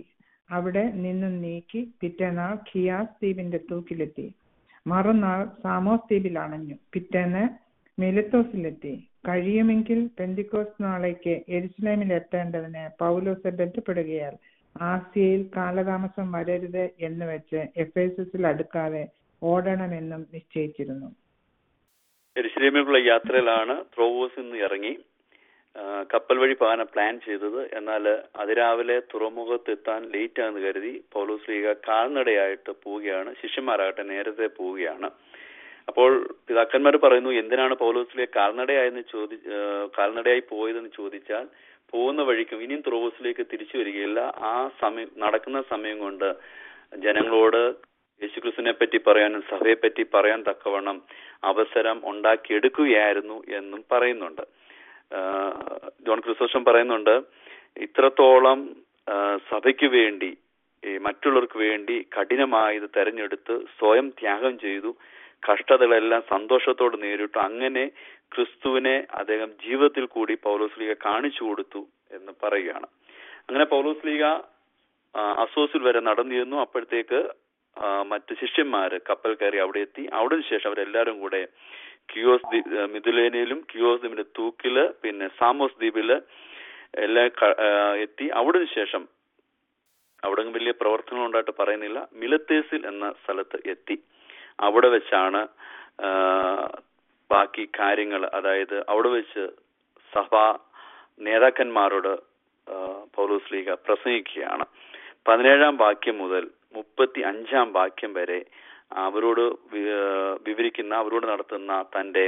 അവിടെ നിന്നും നീക്കി പിറ്റേന്നാൾ ഖിയാസ് ദ്വീപിന്റെ തൂക്കിലെത്തി. മറുനാൾ സാമോസ് ദ്വീപിൽ അണഞ്ഞു. പിറ്റേന്ന് മിലത്തോസിലെത്തി. കഴിയുമെങ്കിൽ പെന്തിക്കോസ്ത് നാളേക്ക് യെരുശലേമിൽ എത്തേണ്ടതിന് പൗലോസ് ബന്ധപ്പെടുകയാൽ ആസിയയിൽ കാലതാമസം വരരുത് എന്ന് വെച്ച് എഫേസസിൽ അടുക്കാതെ ഓടണമെന്നും നിശ്ചയിച്ചിരുന്നു. യെരുശലേമിലേക്കുള്ള യാത്രയിലാണ് ത്രോവോസിൽ നിന്ന് ഇറങ്ങി കപ്പൽ വഴി പോകാൻ പ്ലാൻ ചെയ്തത്. എന്നാൽ അതിരാവിലെ തുറമുഖത്ത് എത്താൻ ലേറ്റ് ആണെന്ന് കരുതി പൗലോസ് ലീഗ കാൽനടയായിട്ട് പോവുകയാണ്. ശിഷ്യന്മാരാകട്ടെ നേരത്തെ പോവുകയാണ്. അപ്പോൾ പിതാക്കന്മാർ പറയുന്നു, എന്തിനാണ് പൗലോസ് ലീഗ കാൽനടയായി പോയതെന്ന് ചോദിച്ചാൽ, പോകുന്ന വഴിക്കും ഇനിയും ത്രോവോസിലേക്ക് തിരിച്ചു വരികയില്ല. ആ സമയം നടക്കുന്ന സമയം കൊണ്ട് ജനങ്ങളോട് യേശുക്രിസ്തുവിനെ പറ്റി പറയാനും സഭയെ പറ്റി പറയാൻ തക്കവണ്ണം അവസരം ഉണ്ടാക്കിയെടുക്കുകയായിരുന്നു എന്നും പറയുന്നുണ്ട്. ജോൺ ക്രിസോസ്റ്റം പറയുന്നുണ്ട്, ഇത്രത്തോളം സഭയ്ക്ക് വേണ്ടി മറ്റുള്ളവർക്ക് വേണ്ടി കഠിനമായി ഇത് തെരഞ്ഞെടുത്ത് സ്വയം ത്യാഗം ചെയ്തു, കഷ്ടതകളെല്ലാം സന്തോഷത്തോട് നേരിട്ടു. അങ്ങനെ ക്രിസ്തുവിനെ അദ്ദേഹം ജീവിതത്തിൽ കൂടി പൗലോസ് ലീഗ കാണിച്ചു കൊടുത്തു എന്ന് പറയുകയാണ്. അങ്ങനെ പൗലോസ് ലീഗ അസോസിൽ വരെ നടന്നിരുന്നു. അപ്പോഴത്തേക്ക് മറ്റ് ശിഷ്യന്മാര് കപ്പൽ കയറി അവിടെ എത്തി. അവിടെ ശേഷം അവരെല്ലാരും കൂടെ കിയോസ് മിഥുലേനയിലും കിയോസ് ദ്വീപിന്റെ തൂക്കില് പിന്നെ സാമോസ് ദ്വീപില് എല്ലാം എത്തി. അവിടെ ശേഷം അവിടെ വലിയ പ്രവർത്തനങ്ങൾ ഉണ്ടായിട്ട് പറയുന്നില്ല, മിലത്തേസിൽ എന്ന സ്ഥലത്ത് എത്തി. അവിടെ വെച്ചാണ് ബാക്കി കാര്യങ്ങൾ, അതായത് അവിടെ വെച്ച് സഭാ നേതാക്കന്മാരോട് പൗലോസ് ലീഗ പ്രസംഗിക്കുകയാണ്. 17-ാം വാക്യം മുതൽ 35-ാം വാക്യം വരെ അവരോട് വിവരിക്കുന്ന, അവരോട് നടത്തുന്ന തന്റെ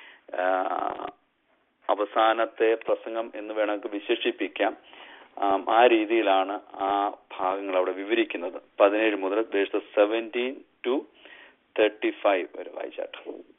അവസാനത്തെ പ്രസംഗം എന്ന് വേണമെങ്കിൽ വിശേഷിപ്പിക്കാം. ആ രീതിയിലാണ് ആ ഭാഗങ്ങൾ അവിടെ വിവരിക്കുന്നത്. 17 മുതൽ 17 to 35 വരെ വായിച്ചാട്ടെ.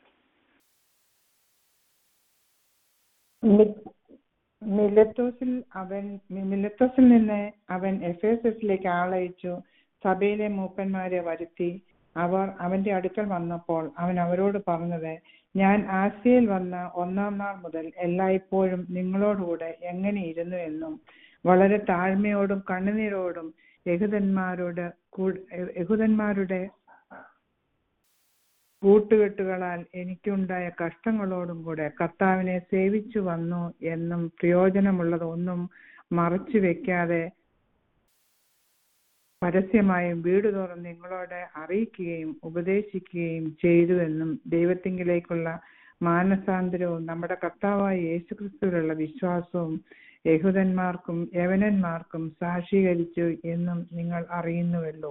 മിലത്തോസിൽ നിന്ന് അവൻ എഫേസസിലേക്ക് ആളയച്ചു. സഭയിലെ മൂപ്പന്മാരെ വരുത്തി. അവർ അവന്റെ അടുക്കൽ വന്നപ്പോൾ അവൻ അവരോട് പറഞ്ഞത്, ഞാൻ ആസിയയിൽ വന്ന 1-ാം നാൾ മുതൽ എല്ലായ്പ്പോഴും നിങ്ങളോടുകൂടെ എങ്ങനെ ഇരുന്നു എന്നും വളരെ താഴ്മയോടും കണ്ണുനീരോടും യഹൂദന്മാരുടെ കൂട്ടുകെട്ടുകളാൽ എനിക്കുണ്ടായ കഷ്ടങ്ങളോടും കൂടെ കർത്താവിനെ സേവിച്ചു വന്നു എന്നും പ്രയോജനമുള്ളത് ഒന്നും മറച്ചു വെക്കാതെ പരസ്യമായും വീട് തോറും നിങ്ങളോട് അറിയിക്കുകയും ഉപദേശിക്കുകയും ചെയ്തു എന്നും ദൈവത്തിങ്കിലേക്കുള്ള മാനസാന്തരവും നമ്മുടെ കർത്താവായ യേശുക്രിസ്തുവിലുള്ള വിശ്വാസവും യഹൂദന്മാർക്കും യവനന്മാർക്കും സാക്ഷീകരിച്ചു എന്നും നിങ്ങൾ അറിയുന്നുവല്ലോ.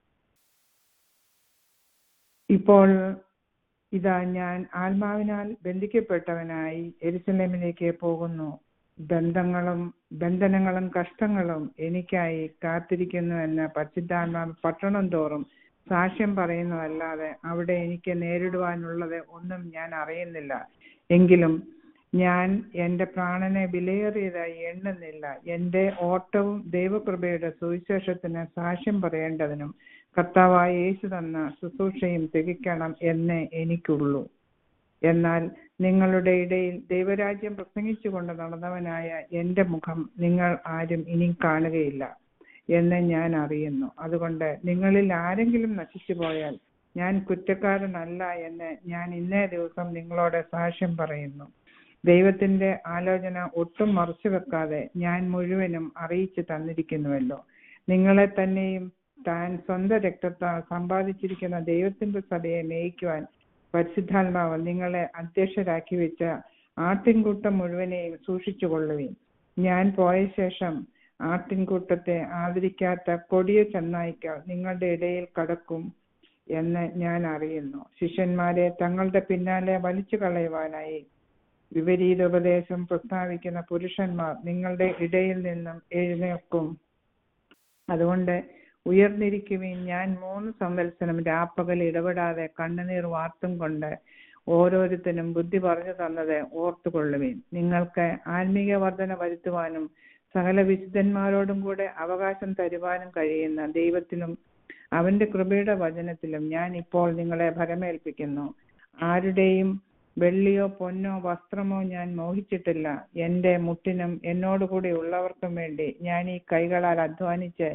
ഇപ്പോൾ ഇതാ ഞാൻ ആത്മാവിനാൽ ബന്ധിക്കപ്പെട്ടവനായി യെരുശലേമിലേക്ക് പോകുന്നു. ബന്ധനങ്ങളും കഷ്ടങ്ങളും എനിക്കായി കാത്തിരിക്കുന്നു എന്ന് പരിശുദ്ധാത്മാവ് പട്ടണം തോറും സാക്ഷ്യം പറയുന്നതല്ലാതെ അവിടെ എനിക്ക് നേരിടുവാനുള്ളത് ഒന്നും ഞാൻ അറിയുന്നില്ല. എങ്കിലും ഞാൻ എന്റെ പ്രാണനെ വിലയേറിയതായി എണ്ണുന്നില്ല. എന്റെ ഓട്ടവും ദൈവകൃപയുടെ സുവിശേഷത്തിന് സാക്ഷ്യം പറയേണ്ടതിനും കർത്താവായ യേശു തന്ന ശുശ്രൂഷയും തികയ്ക്കണം എന്നേ എനിക്കുള്ളൂ. എന്നാൽ നിങ്ങളുടെ ഇടയിൽ ദൈവരാജ്യം പ്രസംഗിച്ചുകൊണ്ട് നടന്നവനായ എന്റെ മുഖം നിങ്ങൾ ആരും ഇനി കാണുകയില്ല എന്ന് ഞാൻ അറിയുന്നു. അതുകൊണ്ട് നിങ്ങളിൽ ആരെങ്കിലും നശിച്ചു പോയാൽ ഞാൻ കുറ്റക്കാരനല്ല എന്ന് ഞാൻ ഇന്നേ ദിവസം നിങ്ങളോട് സാക്ഷ്യം പറയുന്നു. ദൈവത്തിന്റെ ആലോചന ഒട്ടും മറച്ചു വെക്കാതെ ഞാൻ മുഴുവനും അറിയിച്ചു തന്നിരിക്കുന്നുവല്ലോ. നിങ്ങളെ തന്നെയും താൻ സ്വന്തം രക്തത്താൽ സമ്പാദിച്ചിരിക്കുന്ന ദൈവത്തിന്റെ സഭയെ മേയിക്കുവാൻ പരിശുദ്ധാത്മാവ് നിങ്ങളെ അധ്യക്ഷരാക്കി വെച്ച ആട്ടിൻകൂട്ടം മുഴുവനെയും സൂക്ഷിച്ചുകൊള്ളുവിൻ. ഞാൻ പോയ ശേഷം ആട്ടിൻകൂട്ടത്തെ ആദരിക്കാത്ത കൊടിയ ചെന്നായ്ക്കൾ നിങ്ങളുടെ ഇടയിൽ കടക്കും എന്ന് ഞാൻ അറിയുന്നു. ശിഷ്യന്മാരെ തങ്ങളുടെ പിന്നാലെ വലിച്ചു കളയുവാനായി വിപരീതോപദേശം പ്രസ്താവിക്കുന്ന പുരുഷന്മാർ നിങ്ങളുടെ ഇടയിൽ നിന്നും എഴുന്നേൽക്കും. അതുകൊണ്ട് ഉയർന്നിരിക്കുവിൻ. ഞാൻ 3 സംവത്സരം രാപ്പകൽ ഇടപെടാതെ കണ്ണുനീർ വാർത്തും കൊണ്ട് ഓരോരുത്തരും ബുദ്ധി പറഞ്ഞു തന്നത് ഓർത്തുകൊള്ളുവിൻ. നിങ്ങൾക്ക് ആത്മീയ വർധന വരുത്തുവാനും സകല വിശുദ്ധന്മാരോടും കൂടെ അവകാശം തരുവാനും കഴിയുന്ന ദൈവത്തിലും അവന്റെ കൃപയുടെ വചനത്തിലും ഞാൻ ഇപ്പോൾ നിങ്ങളെ ഭരമേൽപ്പിക്കുന്നു. ആരുടെയും വെള്ളിയോ പൊന്നോ വസ്ത്രമോ ഞാൻ മോഹിച്ചിട്ടില്ല. എന്റെ മുട്ടിനും എന്നോടുകൂടി ഉള്ളവർക്കും വേണ്ടി ഞാൻ ഈ കൈകളാൽ അധ്വാനിച്ച്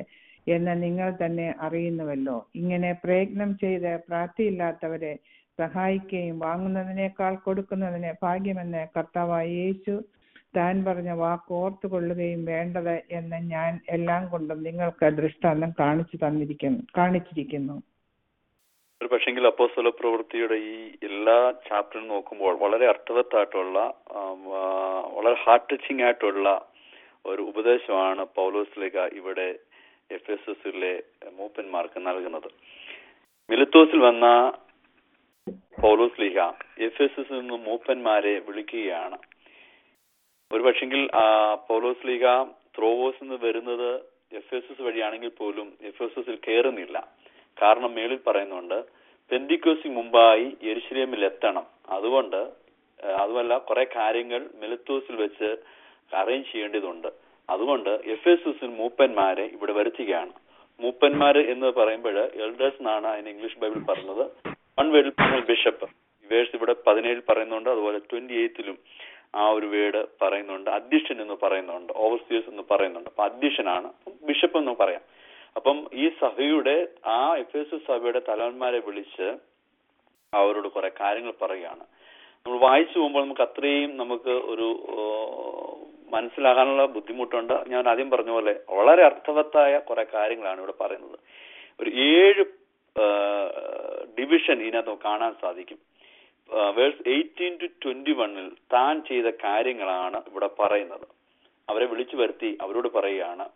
എന്ന് നിങ്ങൾ തന്നെ അറിയുന്നുവല്ലോ. ഇങ്ങനെ പ്രയത്നം ചെയ്ത് പ്രാപ്തിയില്ലാത്തവരെ സഹായിക്കുകയും വാങ്ങുന്നതിനേക്കാൾ കൊടുക്കുന്നതിന് ഭാഗ്യമെന്ന് കർത്താവായ യേശു താൻ പറഞ്ഞ വാക്ക് ഓർത്തുകൊള്ളുകയും വേണ്ടത് എന്ന് ഞാൻ എല്ലാം കൊണ്ടും നിങ്ങൾക്ക് ദൃഷ്ടാന്തം കാണിച്ചിരിക്കുന്നു. ഒരു പക്ഷെങ്കിൽ അപ്പോസ്തല പ്രവൃത്തിയുടെ ഈ എല്ലാ ചാപ്റ്ററും നോക്കുമ്പോൾ വളരെ അർത്ഥവത്തായിട്ടുള്ള വളരെ ഹാർട്ട് ടച്ചിങ് ആയിട്ടുള്ള ഒരു ഉപദേശമാണ് പൗലോസ്ലീഹ ഇവിടെ എഫെസസിലെ മൂപ്പന്മാർക്ക് നൽകുന്നത്. മിലിത്തോസിൽ വന്ന പൗലോസ്ലീഹ എഫെസസിൽ നിന്ന് മൂപ്പന്മാരെ വിളിക്കുകയാണ്. ഒരു പക്ഷെങ്കിൽ പൗലോസ്ലീഹ ത്രോവോസിൽ നിന്ന് വരുന്നത് എഫെസസ് വഴിയാണെങ്കിൽ പോലും എഫെസസിൽ കയറുന്നില്ല. കാരണം മേളിൽ പറയുന്നുണ്ട് പെന്തിക്കോസിന് മുമ്പായി യെരുശലേമിൽ എത്തണം. അതുമല്ല കുറെ കാര്യങ്ങൾ മിലിത്തോസിൽ വെച്ച് അറേഞ്ച് ചെയ്യേണ്ടതുണ്ട്. അതുകൊണ്ട് എഫെസസിൽ മൂപ്പന്മാരെ ഇവിടെ വരുത്തുകയാണ്. മൂപ്പന്മാര് എന്ന് പറയുമ്പോൾ എൽഡേഴ്സ് എന്നാണ് അതിന് ഇംഗ്ലീഷ് ബൈബിൾ പറഞ്ഞത്. വൺ വേർഡിൽ ബിഷപ്പ്. വേഴ്സ് ഇവിടെ 17 പറയുന്നുണ്ട്. അതുപോലെ 28 ആ ഒരു വേർഡ് പറയുന്നുണ്ട്. അധ്യക്ഷൻ എന്ന് പറയുന്നുണ്ട്, ഓവർസിയേഴ്സ് എന്ന് പറയുന്നുണ്ട്. അപ്പൊ അധ്യക്ഷനാണ്, ബിഷപ്പ് എന്ന് പറയാം. അപ്പം ഈ സഭയുടെ ആ എഫെസസ് സഭയുടെ തലവന്മാരെ വിളിച്ച് അവരോട് കുറെ കാര്യങ്ങൾ പറയുകയാണ്. നമ്മൾ വായിച്ചു പോകുമ്പോൾ നമുക്ക് ഒരു മനസ്സിലാകാനുള്ള ബുദ്ധിമുട്ടുണ്ട്. ഞാൻ ആദ്യം പറഞ്ഞ പോലെ വളരെ അർത്ഥവത്തായ കുറെ കാര്യങ്ങളാണ് ഇവിടെ പറയുന്നത്. ഒരു 7 ഡിവിഷൻ ഇതിനകത്ത് കാണാൻ സാധിക്കും. വേഴ്സ് 18 to 21 താൻ ചെയ്ത കാര്യങ്ങളാണ് ഇവിടെ പറയുന്നത്. അവരെ വിളിച്ചു വരുത്തി അവരോട് പറയുകയാണ്,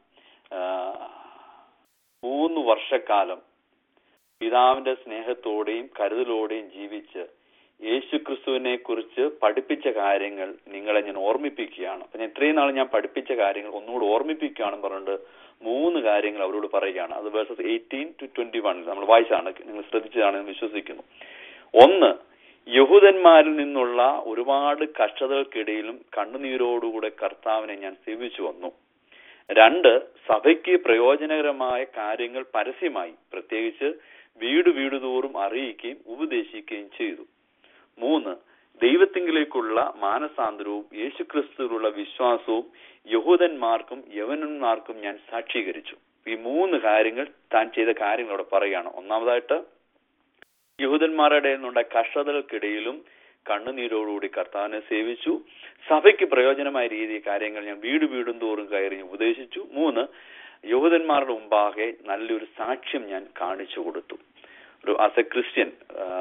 3 വർഷക്കാലം പിതാവിന്റെ സ്നേഹത്തോടെയും കരുതലോടെയും ജീവിച്ച് യേശുക്രിസ്തുവിനെ കുറിച്ച് പഠിപ്പിച്ച കാര്യങ്ങൾ നിങ്ങളെ ഞാൻ ഓർമ്മിപ്പിക്കുകയാണ്. അപ്പൊ ഇത്രയും നാൾ ഞാൻ പഠിപ്പിച്ച കാര്യങ്ങൾ ഒന്നുകൂടി ഓർമ്മിപ്പിക്കുകയാണെന്ന് പറഞ്ഞിട്ട് 3 കാര്യങ്ങൾ അവരോട് പറയുകയാണ്. അത് വേഴ്സസ് 18 to 21 നമ്മൾ വായിച്ചാണ്, നിങ്ങൾ ശ്രദ്ധിച്ചതാണെന്ന് വിശ്വസിക്കുന്നു. 1, യഹൂദന്മാരിൽ നിന്നുള്ള ഒരുപാട് കഷ്ടതകൾക്കിടയിലും കണ്ണുനീരോടുകൂടെ കർത്താവിനെ ഞാൻ സേവിച്ചു വന്നു. 2, സഭയ്ക്ക് പ്രയോജനകരമായ കാര്യങ്ങൾ പരസ്യമായി പ്രത്യേകിച്ച് വീട് തോറും അറിയിക്കുകയും ഉപദേശിക്കുകയും ചെയ്തു. 3, ദൈവത്തിങ്കിലേക്കുള്ള മാനസാന്തരവും യേശുക്രിസ്തുവിലുള്ള വിശ്വാസവും യഹൂദന്മാർക്കും യവനന്മാർക്കും ഞാൻ സാക്ഷീകരിച്ചു. ഈ 3 കാര്യങ്ങൾ താൻ ചെയ്ത കാര്യങ്ങൾ അവിടെ പറയുകയാണ്. ഒന്നാമതായിട്ട് യഹൂദന്മാരുടെ നിന്നുള്ള കഷ്ടതകൾക്കിടയിലും കണ്ണുനീരോടുകൂടി കർത്താവിനെ സേവിച്ചു. സഭയ്ക്ക് പ്രയോജനമായ രീതി കാര്യങ്ങൾ ഞാൻ വീടും തോറും കയറി ഉപദേശിച്ചു. 3, യഹൂദന്മാരുടെ മുമ്പാകെ നല്ലൊരു സാക്ഷ്യം ഞാൻ കാണിച്ചു കൊടുത്തു. ഒരു ആസ് എ ക്രിസ്ത്യൻ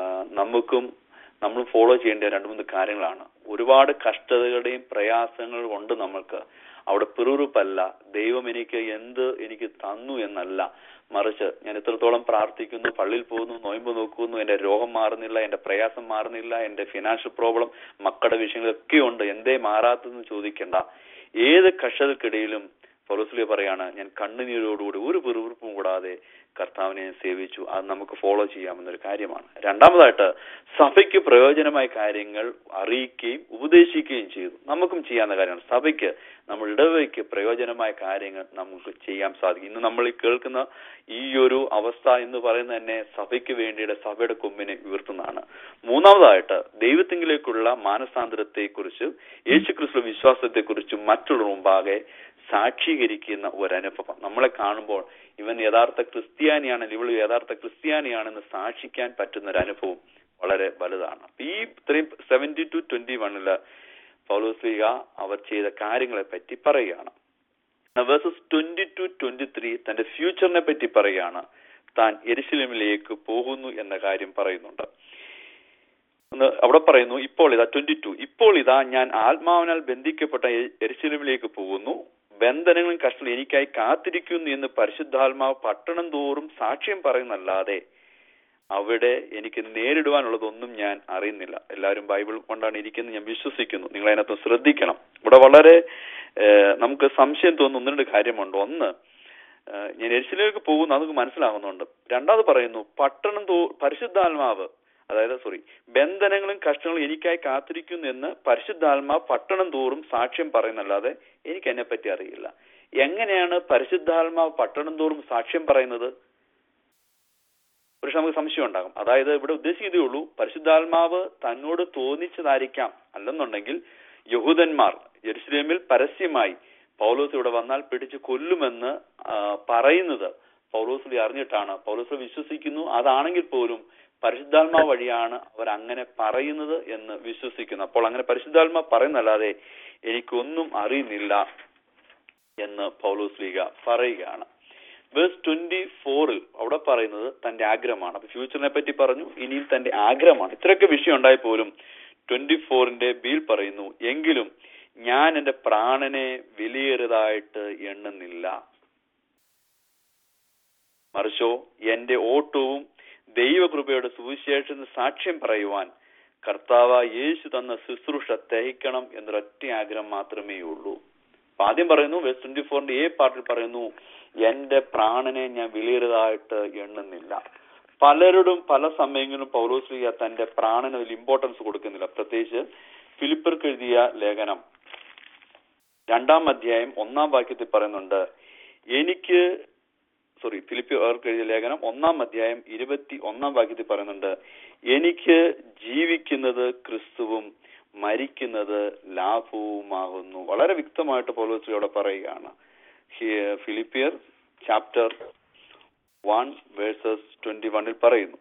നമ്മൾ ഫോളോ ചെയ്യേണ്ട 2-3 കാര്യങ്ങളാണ്. ഒരുപാട് കഷ്ടതകളുടെയും പ്രയാസങ്ങളും കൊണ്ട് നമ്മൾക്ക് അവിടെ പിറുപിറുപ്പല്ല, ദൈവം എനിക്ക് തന്നു എന്നല്ല, മറിച്ച് ഞാൻ എത്രത്തോളം പ്രാർത്ഥിക്കുന്നു, പള്ളിയിൽ പോകുന്നു, നോയമ്പ് നോക്കുന്നു, എന്റെ രോഗം മാറുന്നില്ല, എന്റെ പ്രയാസം മാറുന്നില്ല, എന്റെ ഫിനാൻഷ്യൽ പ്രോബ്ലം, മക്കളുടെ വിഷയങ്ങളൊക്കെ ഉണ്ട്, എന്തേ മാറാത്തതെന്ന് ചോദിക്കേണ്ട. ഏത് കഷ്ടതയ്ക്കിടയിലും പൗലോസ് പറയാണ്, ഞാൻ കണ്ണുനീരോടുകൂടി ഒരു പിറുപിറുപ്പും കൂടാതെ കർത്താവിനെ സേവിച്ചു. അത് നമുക്ക് ഫോളോ ചെയ്യാവുന്നൊരു കാര്യമാണ്. രണ്ടാമതായിട്ട് സഭയ്ക്ക് പ്രയോജനമായ കാര്യങ്ങൾ അറിയിക്കുകയും ഉപദേശിക്കുകയും ചെയ്തു. നമുക്കും ചെയ്യാവുന്ന കാര്യമാണ്. സഭയ്ക്ക്, നമ്മുടെ ഇടവയ്ക്ക് പ്രയോജനമായ കാര്യങ്ങൾ നമുക്ക് ചെയ്യാൻ സാധിക്കും. ഇന്ന് നമ്മൾ ഈ കേൾക്കുന്ന ഈ ഒരു അവസ്ഥ എന്ന് പറയുന്നത് തന്നെ സഭയ്ക്ക് വേണ്ടിയുടെ സഭയുടെ കൊമ്പിനെ ഉയർത്തുന്നതാണ്. മൂന്നാമതായിട്ട് ദൈവത്തിങ്കിലേക്കുള്ള മാനസാന്തരത്തെക്കുറിച്ച് യേശുക്രിസ്തു വിശ്വാസത്തെക്കുറിച്ചും മറ്റുള്ള മുമ്പാകെ സാക്ഷീകരിക്കുന്ന ഒരനുഭവം. നമ്മളെ കാണുമ്പോൾ ഇവൻ യഥാർത്ഥ ക്രിസ്ത്യാനിയാണെന്ന്, ഇവൾ യഥാർത്ഥ ക്രിസ്ത്യാനിയാണെന്ന് സാക്ഷിക്കാൻ പറ്റുന്ന ഒരു അനുഭവം വളരെ വലുതാണ്. ഈ 70 to 21 പൗലോസ്ലീഹ അവർ ചെയ്ത കാര്യങ്ങളെ പറ്റി പറയുകയാണ്. വേഴ്സസ് 20 to 23 തന്റെ ഫ്യൂച്ചറിനെ പറ്റി പറയുകയാണ്. താൻ യെരുശലേമിലേക്ക് പോകുന്നു എന്ന കാര്യം പറയുന്നുണ്ട്. അവിടെ പറയുന്നു, ഇപ്പോൾ ഇതാ 22, ഇപ്പോൾ ഇതാ ഞാൻ ആത്മാവിനാൽ ബന്ധിക്കപ്പെട്ട യെരുശലേമിലേക്ക് പോകുന്നു, ബന്ധനങ്ങളും കഷ്ടങ്ങളും എനിക്കായി കാത്തിരിക്കുന്നു എന്ന് പരിശുദ്ധാത്മാവ് പട്ടണം തോറും സാക്ഷ്യം പറയുന്നല്ലാതെ അവിടെ എനിക്ക് നേരിടുവാനുള്ളതൊന്നും ഞാൻ അറിയുന്നില്ല. എല്ലാവരും ബൈബിൾ കൊണ്ടാണ് ഇരിക്കുന്നത്, ഞാൻ വിശ്വസിക്കുന്നു. നിങ്ങൾ അതിനകത്ത് ശ്രദ്ധിക്കണം. ഇവിടെ വളരെ നമുക്ക് സംശയം തോന്നുന്ന 1-2 കാര്യമുണ്ട്. ഒന്ന്, ഞാൻ യെരുശലേമിലേക്ക് പോകുന്നു, അതൊക്കെ മനസ്സിലാകുന്നുണ്ട്. രണ്ടാമത് പറയുന്നു, പരിശുദ്ധാത്മാവ് ബന്ധനങ്ങളും കഷ്ടങ്ങളും എനിക്കായി കാത്തിരിക്കുന്നു എന്ന് പരിശുദ്ധാത്മാവ് പട്ടണം തോറും സാക്ഷ്യം പറയുന്നല്ലാതെ എനിക്ക് അതിനെ പറ്റി അറിയില്ല. എങ്ങനെയാണ് പരിശുദ്ധാത്മാവ് പട്ടണം തോറും സാക്ഷ്യം പറയുന്നത്? പക്ഷെ നമുക്ക് സംശയം ഉണ്ടാകും. അതായത് ഇവിടെ ഉദ്ദേശിക്കുന്നതേ ഉള്ളൂ, പരിശുദ്ധാത്മാവ് തന്നോട് തോന്നിച്ചതായിരിക്കാം. അല്ലെന്നുണ്ടെങ്കിൽ യഹൂദന്മാർ യെരുശലേമിൽ പരസ്യമായി പൗലോസ് ഇവിടെ വന്നാൽ പിടിച്ച് കൊല്ലുമെന്ന് പറയുന്നത് പൗലോസ് അറിഞ്ഞിട്ടാണ്. പൗലോസ് വിശ്വസിക്കുന്നു, അതാണെങ്കിൽ പോലും പരിശുദ്ധാത്മാവ് വഴിയാണ് അവർ അങ്ങനെ പറയുന്നത് എന്ന് വിശ്വസിക്കുന്നു. അപ്പോൾ അങ്ങനെ പരിശുദ്ധാത്മാവ് പറയുന്നല്ലാതെ എനിക്കൊന്നും അറിയുന്നില്ല എന്ന് പൗലോസ് ലീഗ പറയുകയാണ്. വേഴ്സ് 24 അവിടെ പറയുന്നത് തന്റെ ആഗ്രഹമാണ്. അപ്പൊ ഫ്യൂച്ചറിനെ പറ്റി പറഞ്ഞു, ഇനിയും തന്റെ ആഗ്രഹമാണ്. ഇത്രയൊക്കെ വിഷയം ഉണ്ടായി പോലും 24 ബിയിൽ പറയുന്നു, എങ്കിലും ഞാൻ എന്റെ പ്രാണനെ വിലയേറിയതായിട്ട് എണ്ണുന്നില്ല, മറിച്ചോ എന്റെ ഓട്ടവും ദൈവകൃപയുടെ സുവിശേഷത്തിന് സാക്ഷ്യം പറയുവാൻ കർത്താവ് യേശു തന്ന ശുശ്രൂഷ ദഹിക്കണം എന്നൊരൊറ്റ ആഗ്രഹം മാത്രമേ ഉള്ളൂ. അപ്പൊ ആദ്യം പറയുന്നു, വേഴ്സ് 24 പാർട്ടിൽ പറയുന്നു, എന്റെ പ്രാണനെ ഞാൻ വിലയേറിയതായിട്ട് എണ്ണുന്നില്ല. പലരോടും പല സമയങ്ങളിലും പൗലോസ് ലീഗ തന്റെ പ്രാണന് വലിയ ഇമ്പോർട്ടൻസ് കൊടുക്കുന്നില്ല. പ്രത്യേകിച്ച് ഫിലിപ്പിയർക്ക് എഴുതിയ ലേഖനം 2-ാം അധ്യായം 1-ാം വാക്യത്തിൽ പറയുന്നുണ്ട്, ഫിലിപ്പിയർക്ക് എഴുതിയ ലേഖനം 1-ാം അധ്യായം 21-ാം വാക്യത്തിൽ പറയുന്നുണ്ട്, എനിക്ക് ജീവിക്കുന്നത് ക്രിസ്തുവും മരിക്കുന്നത് ലാഭവുമാകുന്നു. വളരെ വ്യക്തമായിട്ട് പൗലോസ് അവിടെ പറയുകയാണ്. ഫിലിപ്പിയർ ചാപ്റ്റർ 1 വേഴ്സസ് 21 പറയുന്നു,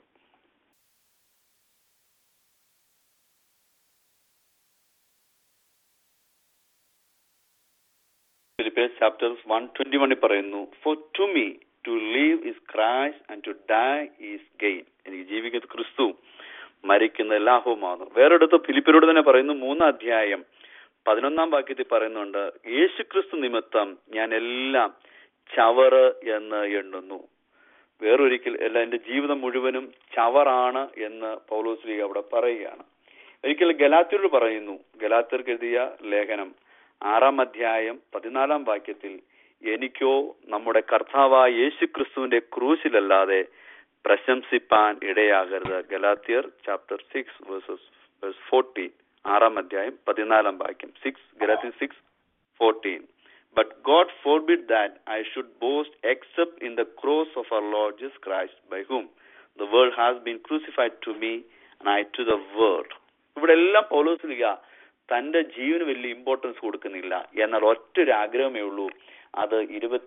ഫിലിപ്പിയേഴ്സ് ചാപ്റ്റർ 1:21 പറയുന്നു, for to me to live is Christ and to die is gain. എനിക്ക് ജീവിക്കുന്നത് ക്രിസ്തു, മരിക്കുന്ന ലാഭവുമാകുന്നു. വേറൊരിടത്ത് ഫിലിപ്പിയരോട് തന്നെ പറയുന്നു, 3-ാം അധ്യായം 11-ാം വാക്യത്തിൽ പറയുന്നുണ്ട്, യേശു ക്രിസ്തു നിമിത്തം ഞാൻ എല്ലാം ചവറ് എന്ന് എണ്ണുന്നു. വേറൊരിക്കൽ എല്ലാം എന്റെ ജീവിതം മുഴുവനും ചവറാണ് എന്ന് പൗലോസ് ലീഗ അവിടെ പറയുകയാണ്. ഒരിക്കൽ ഗലാത്യരോട് പറയുന്നു, ഗലാത്യർക്ക് എഴുതിയ ലേഖനം 6-ാം അധ്യായം 14-ാം വാക്യത്തിൽ, എനിക്കോ നമ്മുടെ കർത്താവായ യേശു ക്രിസ്തുവിന്റെ ക്രൂശിലല്ലാതെ പ്രശംസിപ്പാൻ ഇടയാകരുത്. ഗലാത്യർ ചാപ്റ്റർ 6 വേഴ്സസ് 14, 6-ാം അധ്യായം 14-ാം വാക്യം. ഗലാത്യർ 6:14. But God forbid that I should boast except in the cross of our Lord Jesus Christ, by whom the world has been crucified to me and I to the world. ഇവിടെ എല്ലാം പൗലോസ് ലീഗ തന്റെ ജീവന് വലിയ importance കൊടുക്കുന്നില്ല, എന്നാൽ ഒറ്റൊരു ആഗ്രഹമേ ഉള്ളൂ. അത്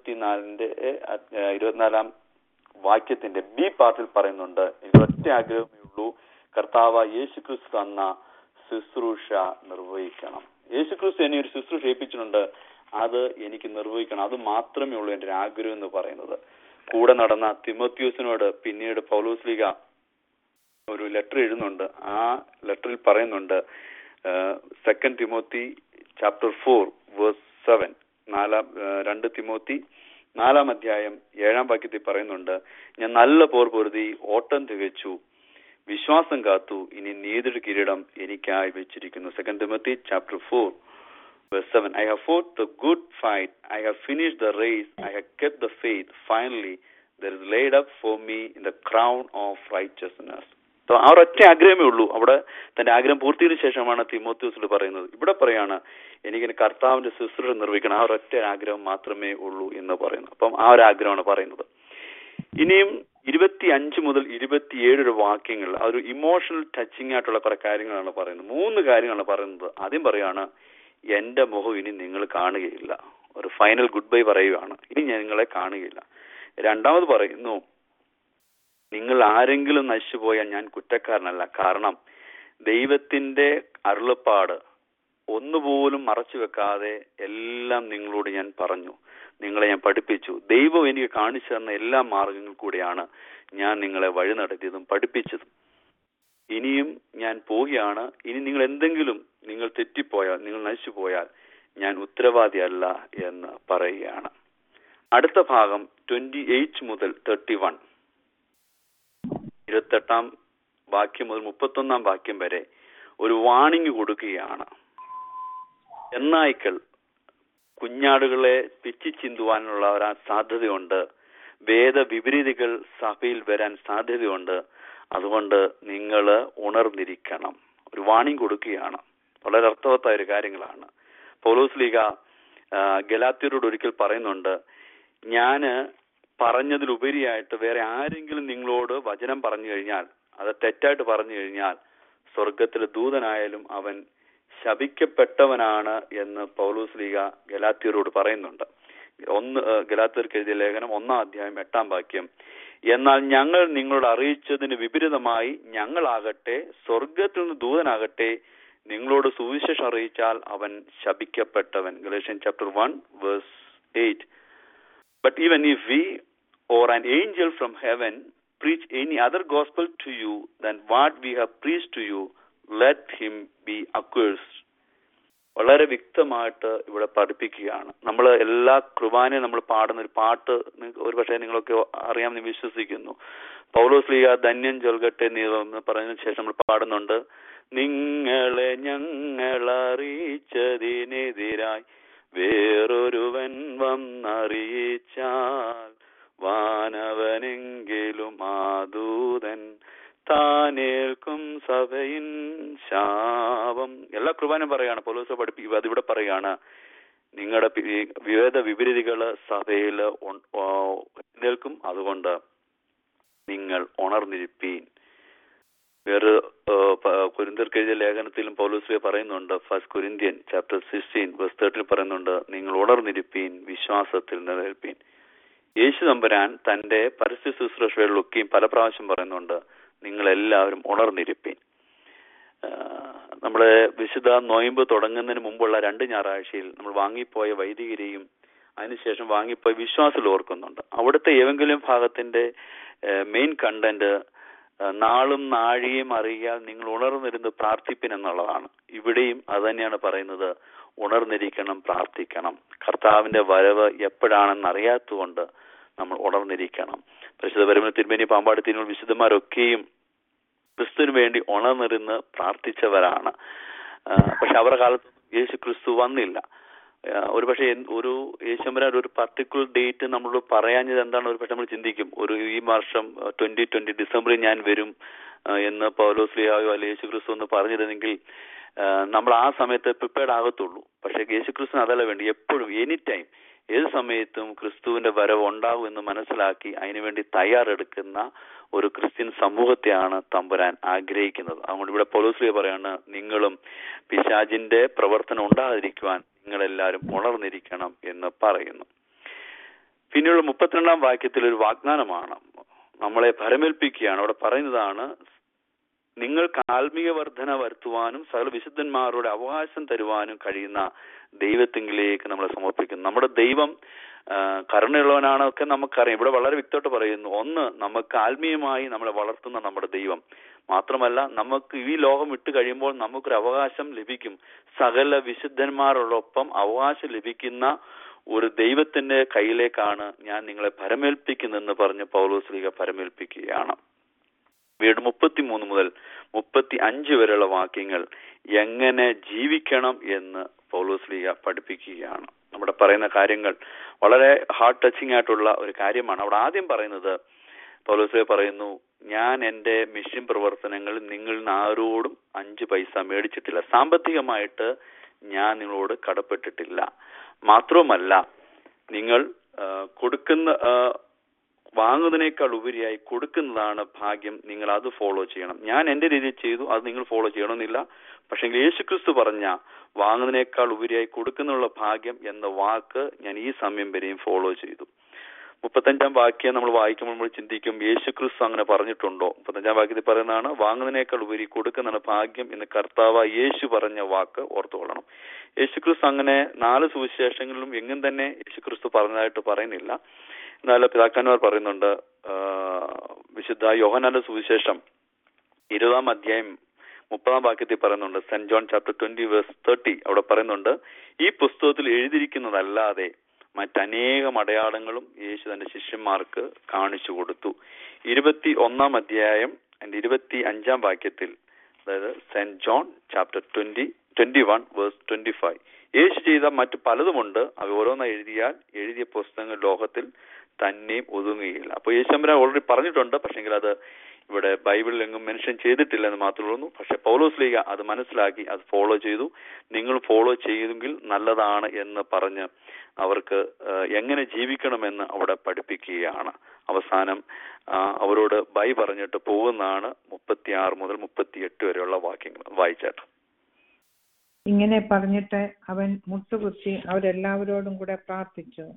24-ാം വാക്യത്തിന്റെ ബി പാർട്ടിൽ പറയുന്നുണ്ട്, ഒറ്റ ആഗ്രഹമേ ഉള്ളൂ, കർത്താവ് യേശു ക്രിസ്തു തന്ന ശുശ്രൂഷ നിർവഹിക്കണം. യേശു ക്രിസ്തു എന്നെ ഒരു ശുശ്രൂഷ ഏൽപ്പിച്ചിട്ടുണ്ട്, അത് എനിക്ക് നിർവഹിക്കണം. അത് മാത്രമേ ഉള്ളൂ എന്റെ ആഗ്രഹം എന്ന് പറയുന്നത്. കൂടെ നടന്ന തിമോത്തിയോസിനോട് പിന്നീട് പൗലോസ് ലീഗ ഒരു ലെറ്റർ എഴുതുന്നുണ്ട്. ആ ലെറ്ററിൽ പറയുന്നുണ്ട്, 2 തിമോത്തി ചാപ്റ്റർ 4 വേഴ്സ് 7, 2 തിമോത്തി 4-ാം അധ്യായം 7-ാം വാക്യത്തിൽ പറയുന്നുണ്ട്, ഞാൻ നല്ല പോർ പൊരുതി ഓട്ടം തികച്ചു, വിശ്വാസം കാത്തു, ഇനി നീതിയുടെ കിരീടം എനിക്കായി വെച്ചിരിക്കുന്നു. 2 Timothy chapter 4 verse 7, I have fought the good fight, I have finished the race, I have kept the faith, finally there is laid up for me in the crown of righteousness. ആ ഒരൊറ്റ ആഗ്രഹമേ ഉള്ളൂ. അവിടെ തന്റെ ആഗ്രഹം പൂർത്തിയതിനു ശേഷമാണ് തിമോത്തിയോസിൽ പറയുന്നത്. ഇവിടെ പറയാണ്, എനിക്ക് കർത്താവിന്റെ ശുശ്രൂഷ നിർവഹിക്കണം, ആ ഒരൊറ്റ ആഗ്രഹം മാത്രമേ ഉള്ളൂ എന്ന് പറയുന്നു. അപ്പം ആ ഒരു ആഗ്രഹമാണ് പറയുന്നത്. ഇനിയും 25 മുതൽ 27 വാക്യങ്ങൾ അതൊരു ഇമോഷണൽ ടച്ചിങ് ആയിട്ടുള്ള കുറെ കാര്യങ്ങളാണ് പറയുന്നത്. 3 കാര്യങ്ങളാണ് പറയുന്നത്. ആദ്യം പറയാണ്, എന്റെ മുഖം ഇനി നിങ്ങൾ കാണുകയില്ല. ഒരു ഫൈനൽ ഗുഡ് ബൈ പറയുകയാണ്, ഇനി ഞാൻ നിങ്ങളെ കാണുകയില്ല. രണ്ടാമത് പറയുന്നു, നിങ്ങൾ ആരെങ്കിലും നശിച്ചുപോയാൽ ഞാൻ കുറ്റക്കാരനല്ല, കാരണം ദൈവത്തിന്റെ അരുളപ്പാട് ഒന്നുപോലും മറച്ചു വെക്കാതെ എല്ലാം നിങ്ങളോട് ഞാൻ പറഞ്ഞു, നിങ്ങളെ ഞാൻ പഠിപ്പിച്ചു. ദൈവം എനിക്ക് കാണിച്ചു തന്ന എല്ലാ മാർഗങ്ങൾ കൂടെയാണ് ഞാൻ നിങ്ങളെ വഴി നടത്തിയതും പഠിപ്പിച്ചതും. ഇനിയും ഞാൻ പോവുകയാണ്. ഇനി നിങ്ങൾ എന്തെങ്കിലും നിങ്ങൾ തെറ്റിപ്പോയാൽ, നിങ്ങൾ നശിച്ചു പോയാൽ ഞാൻ ഉത്തരവാദിയല്ല എന്ന് പറയുകയാണ്. അടുത്ത ഭാഗം 28 മുതൽ 31, 28-ാം വാക്യം മുതൽ 31-ാം വാക്യം വരെ ഒരു വാണിംഗ് കൊടുക്കുകയാണ്. എന്നായ്ക്കൾ കുഞ്ഞാടുകളെ പിച്ചി ചിന്തുവാനുള്ള ഒരു സാധ്യതയുണ്ട്, വേദവിപരീതികൾ സഭയിൽ വരാൻ സാധ്യതയുണ്ട്, അതുകൊണ്ട് നിങ്ങൾ ഉണർന്നിരിക്കണം. ഒരു വാണിംഗ് കൊടുക്കുകയാണ്. വളരെ അർത്ഥവത്തായ ഒരു കാര്യങ്ങളാണ്. പൗലോസ് ലീഗ ഗലാത്യരോട് ഒരിക്കൽ പറയുന്നുണ്ട്, ഞാന് പറഞ്ഞതിലുപരിയായിട്ട് വേറെ ആരെങ്കിലും നിങ്ങളോട് വചനം പറഞ്ഞു കഴിഞ്ഞാൽ, അത് തെറ്റായിട്ട് പറഞ്ഞു കഴിഞ്ഞാൽ, സ്വർഗത്തിലെ ദൂതനായാലും അവൻ ശപിക്കപ്പെട്ടവനാണ് എന്ന് പൗലോസ് ലീഗ ഗലാത്യരോട് പറയുന്നുണ്ട്. ഗലാത്യർക്ക് എഴുതിയ ലേഖനം 1-ാം അധ്യായം 8-ാം വാക്യം. എന്നാൽ ഞങ്ങൾ നിങ്ങളോട് അറിയിച്ചതിന് വിപരീതമായി ഞങ്ങളാകട്ടെ സ്വർഗത്തിൽ നിന്ന് ദൂതനാകട്ടെ നിങ്ങളോട് സുവിശേഷം അറിയിച്ചാൽ അവൻ ശപിക്കപ്പെട്ടവൻ. Galatians chapter 1 verse 8. But even if we or an angel from heaven preach any other gospel to you than what we have preached to you, let him be accursed. വളരെ വ്യക്തമായിട്ട് ഇവിടെ പഠിപ്പിക്കുകയാണ്. നമ്മൾ എല്ലാ കുർബാനയും നമ്മൾ പാടുന്ന ഒരു പാട്ട് ഒരു പക്ഷേ നിങ്ങളൊക്കെ അറിയാമെന്ന് വിശ്വസിക്കുന്നു. പൗലോസ് ലീഗ ധന്യം ചൊൽകട്ടെ എന്ന് പറഞ്ഞതിന് ശേഷം നമ്മൾ പാടുന്നുണ്ട്, നിങ്ങളെ ഞങ്ങൾ അറിയിച്ചതിനെതിരായി വേറൊരുവൻ വന്നറിയിച്ചാൽ വാനവനെങ്കിലും ആദൂതൻ താനേൽക്കും സഭയിൻ ശാപം. എല്ലാ കുർബാനയും പറയാണ്, പൗലോസ് അതിവിടെ പറയാണ്, നിങ്ങളുടെ വിപരീതികള് സഭയിൽ നിൽക്കും, അതുകൊണ്ട് നിങ്ങൾ ഉണർന്നിരിപ്പീൻ. വേറെ കൊരിന്ത്യർക്ക് എഴുതിയ ലേഖനത്തിലും പൗലോസ് പറയുന്നുണ്ട്, 1 Corinthians chapter 16 verse 13 പറയുന്നുണ്ട്, നിങ്ങൾ ഉണർന്നിരിപ്പീൻ, വിശ്വാസത്തിൽ നിലനിൽപ്പീൻ. യേശു തമ്പുരാൻ തന്റെ പരസ്യ ശുശ്രൂഷകളിലൊക്കെയും പല പ്രാവശ്യം പറയുന്നുണ്ട്, നിങ്ങളെല്ലാവരും ഉണർന്നിരിപ്പീൻ. നമ്മുടെ വിശുദ്ധ നൊയമ്പ് തുടങ്ങുന്നതിന് മുമ്പുള്ള 2 ഞായറാഴ്ചയിൽ നമ്മൾ വാങ്ങിപ്പോയ വൈദികരെയും അതിനുശേഷം വാങ്ങിപ്പോയ വിശ്വാസികൾ ഓർക്കുന്നുണ്ട്. അവിടുത്തെ ഏതെങ്കിലും ഭാഗത്തിന്റെ മെയിൻ കണ്ടന്റ് നാളും നാഴികയും അറിയാൽ നിങ്ങൾ ഉണർന്നിരുന്ന് പ്രാർത്ഥിപ്പിൻ എന്നുള്ളതാണ്. ഇവിടെയും അത് തന്നെയാണ് പറയുന്നത്, ഉണർന്നിരിക്കണം, പ്രാർത്ഥിക്കണം. കർത്താവിന്റെ വരവ് എപ്പോഴാണെന്ന് അറിയാത്തതുകൊണ്ട് നമ്മൾ ഉണർന്നിരിക്കണം. പരിശുദ്ധ പരമ തിരുമേനി പാമ്പാടി തിരുമേനി വിശുദ്ധന്മാരൊക്കെയും ക്രിസ്തുവിന് വേണ്ടി ഉണർന്നിരുന്ന് പ്രാർത്ഥിച്ചവരാണ്. പക്ഷെ അവരുടെ കാലത്ത് യേശു ക്രിസ്തു വന്നില്ല. ഒരു പക്ഷെ ഒരു യേശുമ്പരാൻ ഒരു പർട്ടിക്കുലർ ഡേറ്റ് നമ്മൾ പറയാഞ്ഞത് എന്താണ് ഒരു പക്ഷെ നമ്മൾ ചിന്തിക്കും, ഈ വർഷം 2020 ഡിസംബറിൽ ഞാൻ വരും എന്ന് പൗലോസ് ലീഹായോ അല്ലെ യേശു ക്രിസ്തു എന്ന് പറഞ്ഞിരുന്നെങ്കിൽ നമ്മൾ ആ സമയത്ത് പ്രിപ്പയർഡ് ആകത്തുള്ളൂ. പക്ഷെ യേശു ക്രിസ്തുവിന് അതല്ല വേണ്ടി, എപ്പോഴും എനി ടൈം ഏത് സമയത്തും ക്രിസ്തുവിന്റെ വരവ് ഉണ്ടാകും എന്ന് മനസ്സിലാക്കി അതിനുവേണ്ടി തയ്യാറെടുക്കുന്ന ഒരു ക്രിസ്ത്യൻ സമൂഹത്തെയാണ് തമ്പുരാൻ ആഗ്രഹിക്കുന്നത്. അതുകൊണ്ട് ഇവിടെ പൗലോസ് ലീഹ പറയാണ്, നിങ്ങളും പിശാചിന്റെ പ്രവർത്തനം ഉണ്ടാകാതിരിക്കുവാൻ നിങ്ങളെല്ലാവരും ഉണർന്നിരിക്കണം എന്ന് പറയുന്നു. പിന്നെയുള്ള 32-ാം വാക്യത്തിൽ ഒരു വാഗ്ദാനമാണ്, നമ്മളെ ഭരമേൽപ്പിക്കുകയാണ്. അവിടെ പറയുന്നതാണ്, നിങ്ങൾക്ക് ആത്മീയ വർധന വരുത്തുവാനും സകല വിശുദ്ധന്മാരുടെ അവകാശം തരുവാനും കഴിയുന്ന ദൈവത്തിങ്കിലേക്ക് നമ്മളെ സമർപ്പിക്കുന്നു. നമ്മുടെ ദൈവം കരുണയുള്ളവനാണ് ഒക്കെ നമുക്കറിയാം. ഇവിടെ വളരെ വ്യക്തമായിട്ട് പറയുന്നു, ഒന്ന്, നമുക്ക് ആത്മീയമായി നമ്മളെ വളർത്തുന്ന നമ്മുടെ ദൈവം മാത്രമല്ല, നമുക്ക് ഈ ലോകം വിട്ട് കഴിയുമ്പോൾ നമുക്കൊരു അവകാശം ലഭിക്കും. സകല വിശുദ്ധന്മാരോടൊപ്പം അവകാശം ലഭിക്കുന്ന ഒരു ദൈവത്തിന്റെ കയ്യിലേക്കാണ് ഞാൻ നിങ്ങളെ ഭരമേൽപ്പിക്കുന്നതെന്ന് പറഞ്ഞ് പൗലോസ് ലീഹ ഭരമേൽപ്പിക്കുകയാണ്. വീണ്ടും 33 മുതൽ 35 വരെയുള്ള വാക്യങ്ങൾ എങ്ങനെ ജീവിക്കണം എന്ന് പൗലോസ് ലീഹ പഠിപ്പിക്കുകയാണ്. നമ്മുടെ പറയുന്ന കാര്യങ്ങൾ വളരെ ഹാർട്ട് ടച്ചിങ് ആയിട്ടുള്ള ഒരു കാര്യമാണ്. അവിടെ ആദ്യം പറയുന്നത്, പൗലോസ് ലീഹ പറയുന്നു, ഞാൻ എൻ്റെ മിഷൻ പ്രവർത്തനങ്ങളിൽ നിങ്ങളിൽ നിന്ന് ആരോടും 5 പൈസ മേടിച്ചിട്ടില്ല. സാമ്പത്തികമായിട്ട് ഞാൻ നിങ്ങളോട് കടപ്പെട്ടിട്ടില്ല. മാത്രവുമല്ല, നിങ്ങൾ വാങ്ങുന്നതിനേക്കാൾ ഉപരിയായി കൊടുക്കുന്നതാണ് ഭാഗ്യം. നിങ്ങൾ അത് ഫോളോ ചെയ്യണം. ഞാൻ എൻ്റെ രീതിയിൽ ചെയ്തു, അത് നിങ്ങൾ ഫോളോ ചെയ്യണമെന്നില്ല. പക്ഷെ യേശുക്രിസ്തു പറഞ്ഞ വാങ്ങുന്നതിനേക്കാൾ ഉപരിയായി കൊടുക്കുന്നുള്ള ഭാഗ്യം എന്ന വാക്ക് ഞാൻ ഈ സമയം വരെയും ഫോളോ ചെയ്തു. 35-ാം വാക്യം നമ്മൾ വായിക്കുമ്പോൾ നമ്മൾ ചിന്തിക്കും, യേശുക്രിസ്തു അങ്ങനെ പറഞ്ഞിട്ടുണ്ടോ? 35-ാം വാക്യത്തിൽ പറയുന്നതാണ്, വാങ്ങുന്നതിനേക്കാൾ ഉപരി കൊടുക്കുന്നതാണ് ഭാഗ്യം എന്ന് കർത്താവ് യേശു പറഞ്ഞ വാക്ക് ഓർത്തുകൊള്ളണം. യേശുക്രിസ്തു അങ്ങനെ 4 സുവിശേഷങ്ങളിലും എങ്ങും തന്നെ യേശുക്രിസ്തു പറഞ്ഞതായിട്ട് പറയുന്നില്ല. എന്നാൽ പിതാക്കന്മാർ പറയുന്നുണ്ട്. വിശുദ്ധ യോഹന്നാന്റെ സുവിശേഷം 20-ാം അധ്യായം 30-ാം വാക്യത്തിൽ പറയുന്നുണ്ട്, സെന്റ് ജോൺ ചാപ്റ്റർ 20 verse 30, അവിടെ പറയുന്നുണ്ട്, ഈ പുസ്തകത്തിൽ എഴുതിയിരിക്കുന്നതല്ലാതെ മറ്റനേകം അടയാളങ്ങളും യേശു തന്റെ ശിഷ്യന്മാർക്ക് കാണിച്ചു കൊടുത്തു. 21-ാം അധ്യായം 25-ാം വാക്യത്തിൽ, അതായത് സെന്റ് ജോൺ ചാപ്റ്റർ 21 verse 25, യേശു ചെയ്ത മറ്റു പലതുമുണ്ട്, അവ ഓരോന്നായി എഴുതിയ പുസ്തകങ്ങൾ ലോകത്തിൽ തന്നെയും ഒതുങ്ങുകയില്ല. അപ്പോൾ യേശുമ്പരാൻ ഓൾറെഡി പറഞ്ഞിട്ടുണ്ട്, പക്ഷെങ്കിൽ അത് ഇവിടെ ബൈബിളിൽ എങ്ങും മെൻഷൻ ചെയ്തിട്ടില്ല എന്ന് മാത്രമേ ഉള്ളൂ. പക്ഷെ പൗലോസ് ലീഹ അത് മനസ്സിലാക്കി അത് ഫോളോ ചെയ്തു. നിങ്ങൾ ഫോളോ ചെയ്തെങ്കിൽ നല്ലതാണ് എന്ന് പറഞ്ഞ് അവർക്ക് എങ്ങനെ ജീവിക്കണമെന്ന് അവിടെ പഠിപ്പിക്കുകയാണ്. അവസാനം അവരോട് ബൈ പറഞ്ഞിട്ട് പോകുന്നതാണ് 36 മുതൽ 38 വരെയുള്ള വാക്യങ്ങൾ. വായിച്ചാട്ട്. ഇങ്ങനെ പറഞ്ഞിട്ട് അവൻ മുട്ടുകുത്തി അവരെല്ലാവരോടും കൂടെ പ്രാർത്ഥിച്ചു.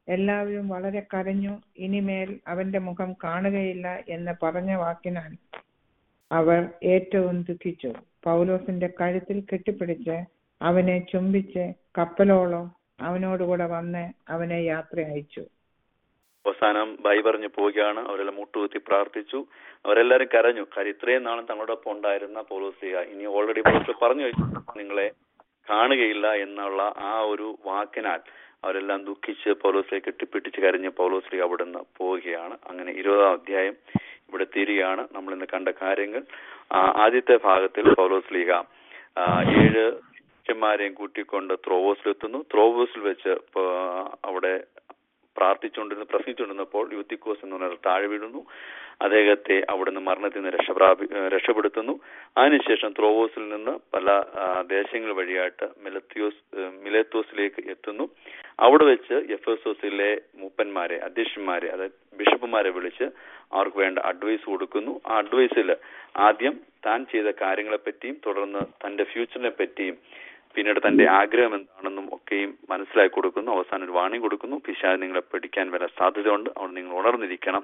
എല്ലാവരും വളരെ കരഞ്ഞു. ഇനിമേൽ അവന്റെ മുഖം കാണുകയില്ല എന്ന് പറഞ്ഞ വാക്കിനാൽ അവർ ഏറ്റവും ദുഃഖിച്ചു. പൗലോസിന്റെ കഴുത്തിൽ കെട്ടിപ്പിടിച്ച് അവനെ ചുംബിച്ച് കപ്പലോളം അവനോടുകൂടെ വന്ന് അവനെ യാത്ര അയച്ചു. അവസാനം ബൈ പറഞ്ഞു പോവുകയാണ്. അവരെല്ലാം മുട്ടുകുത്തി പ്രാർത്ഥിച്ചു. അവരെല്ലാരും കരഞ്ഞു. കാര്യം ഇത്രയും നാളും തങ്ങളോടൊപ്പം ഉണ്ടായിരുന്ന പൗലോസ്ലീഹ ഇനി ഓൾറെഡി പൗലോസ് പറഞ്ഞു നിങ്ങളെ കാണുകയില്ല എന്നുള്ള ആ ഒരു വാക്കിനാൽ അവരെല്ലാം ദുഃഖിച്ച് പൗലോസിനെ കെട്ടിപ്പിടിച്ച് കരഞ്ഞ് പൗലോസ്ലീഹ അവിടുന്ന് പോവുകയാണ്. അങ്ങനെ 20-ാം അധ്യായം ഇവിടെ തീരുകയാണ്. നമ്മൾ ഇന്ന് കണ്ട കാര്യങ്ങൾ. ആദ്യത്തെ ഭാഗത്തിൽ പൗലോസ്ലീഹ 7 ശിഷ്യന്മാരെയും കൂട്ടിക്കൊണ്ട് ത്രോവോസിലെത്തുന്നു. ത്രോവോസിൽ വെച്ച് അവിടെ പ്രസംഗിച്ചുകൊണ്ടിരുന്നപ്പോൾ യൂത്തിക്കോസ് എന്ന് പറഞ്ഞാൽ താഴെ വീഴുന്നു. അദ്ദേഹത്തെ അവിടുന്ന് മരണത്തിൽ നിന്ന് രക്ഷപ്പെടുത്തുന്നു. അതിനുശേഷം ത്രോവോസിൽ നിന്ന് പല ദേശങ്ങൾ വഴിയായിട്ട് മിലേത്തോസിലേക്ക് എത്തുന്നു. അവിടെ വെച്ച് എഫെസോസിലെ മൂപ്പന്മാരെ, അധ്യക്ഷന്മാരെ, അതായത് ബിഷപ്പുമാരെ വിളിച്ച് അവർക്ക് വേണ്ട അഡ്വൈസ് കൊടുക്കുന്നു. ആ അഡ്വൈസിൽ ആദ്യം താൻ ചെയ്ത കാര്യങ്ങളെപ്പറ്റിയും തുടർന്ന് തന്റെ ഫ്യൂച്ചറിനെ പറ്റിയും പിന്നീട് തന്റെ ആഗ്രഹം എന്താണെന്നും ഒക്കെയും മനസ്സിലാക്കി കൊടുക്കുന്നു. അവസാനം ഒരു വാണിംഗ് കൊടുക്കുന്നു. പിശാച് നിങ്ങളെ പിടിക്കാൻ വരാൻ സാധ്യതയുണ്ട്, അവിടെ നിങ്ങൾ ഉണർന്നിരിക്കണം.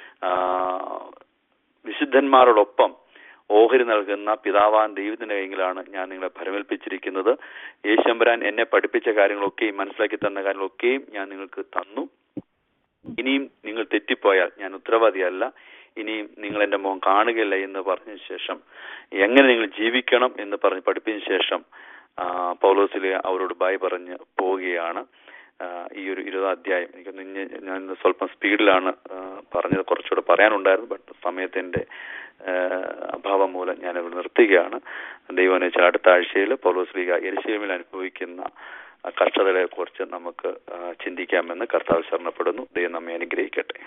വിശുദ്ധന്മാരോടൊപ്പം ഓഹരി നൽകുന്ന പിതാവാൻ ദൈവത്തിന്റെ കൈയിലാണ് ഞാൻ നിങ്ങളെ ഭരമേൽപ്പിച്ചിരിക്കുന്നത്. യേശുമ്പരാൻ എന്നെ പഠിപ്പിച്ച കാര്യങ്ങളൊക്കെയും മനസ്സിലാക്കി തന്ന കാര്യങ്ങളൊക്കെയും ഞാൻ നിങ്ങൾക്ക് തന്നു. ഇനിയും നിങ്ങൾ തെറ്റിപ്പോയാൽ ഞാൻ ഉത്തരവാദിയല്ല. ഇനിയും നിങ്ങൾ എന്റെ മുഖം കാണുകയില്ല എന്ന് പറഞ്ഞ ശേഷം എങ്ങനെ നിങ്ങൾ ജീവിക്കണം എന്ന് പറഞ്ഞ് പഠിപ്പിച്ച ശേഷം പൗലോസിലെ അവരോട് ബൈ പറഞ്ഞ് പോവുകയാണ്. ഈ ഒരു 20-ാം അധ്യായം ഞാൻ സ്വല്പം സ്പീഡിലാണ് പറഞ്ഞത്, കുറച്ചുകൂടെ പറയാനുണ്ടായിരുന്നു. ബട്ട് സമയത്തിന്റെ അഭാവം മൂലം ഞാൻ ഇവിടെ നിർത്തുകയാണ്. ദൈവം എന്ന് വെച്ചാൽ അടുത്ത ആഴ്ചയിൽ പൗലോസ്ലീഹ യെരുശലേമിൽ അനുഭവിക്കുന്ന കഷ്ടതകളെ കുറിച്ച് നമുക്ക് ചിന്തിക്കാമെന്ന് കർത്താവ് ശരണപ്പെടുന്നു. ദൈവം നമ്മെ അനുഗ്രഹിക്കട്ടെ.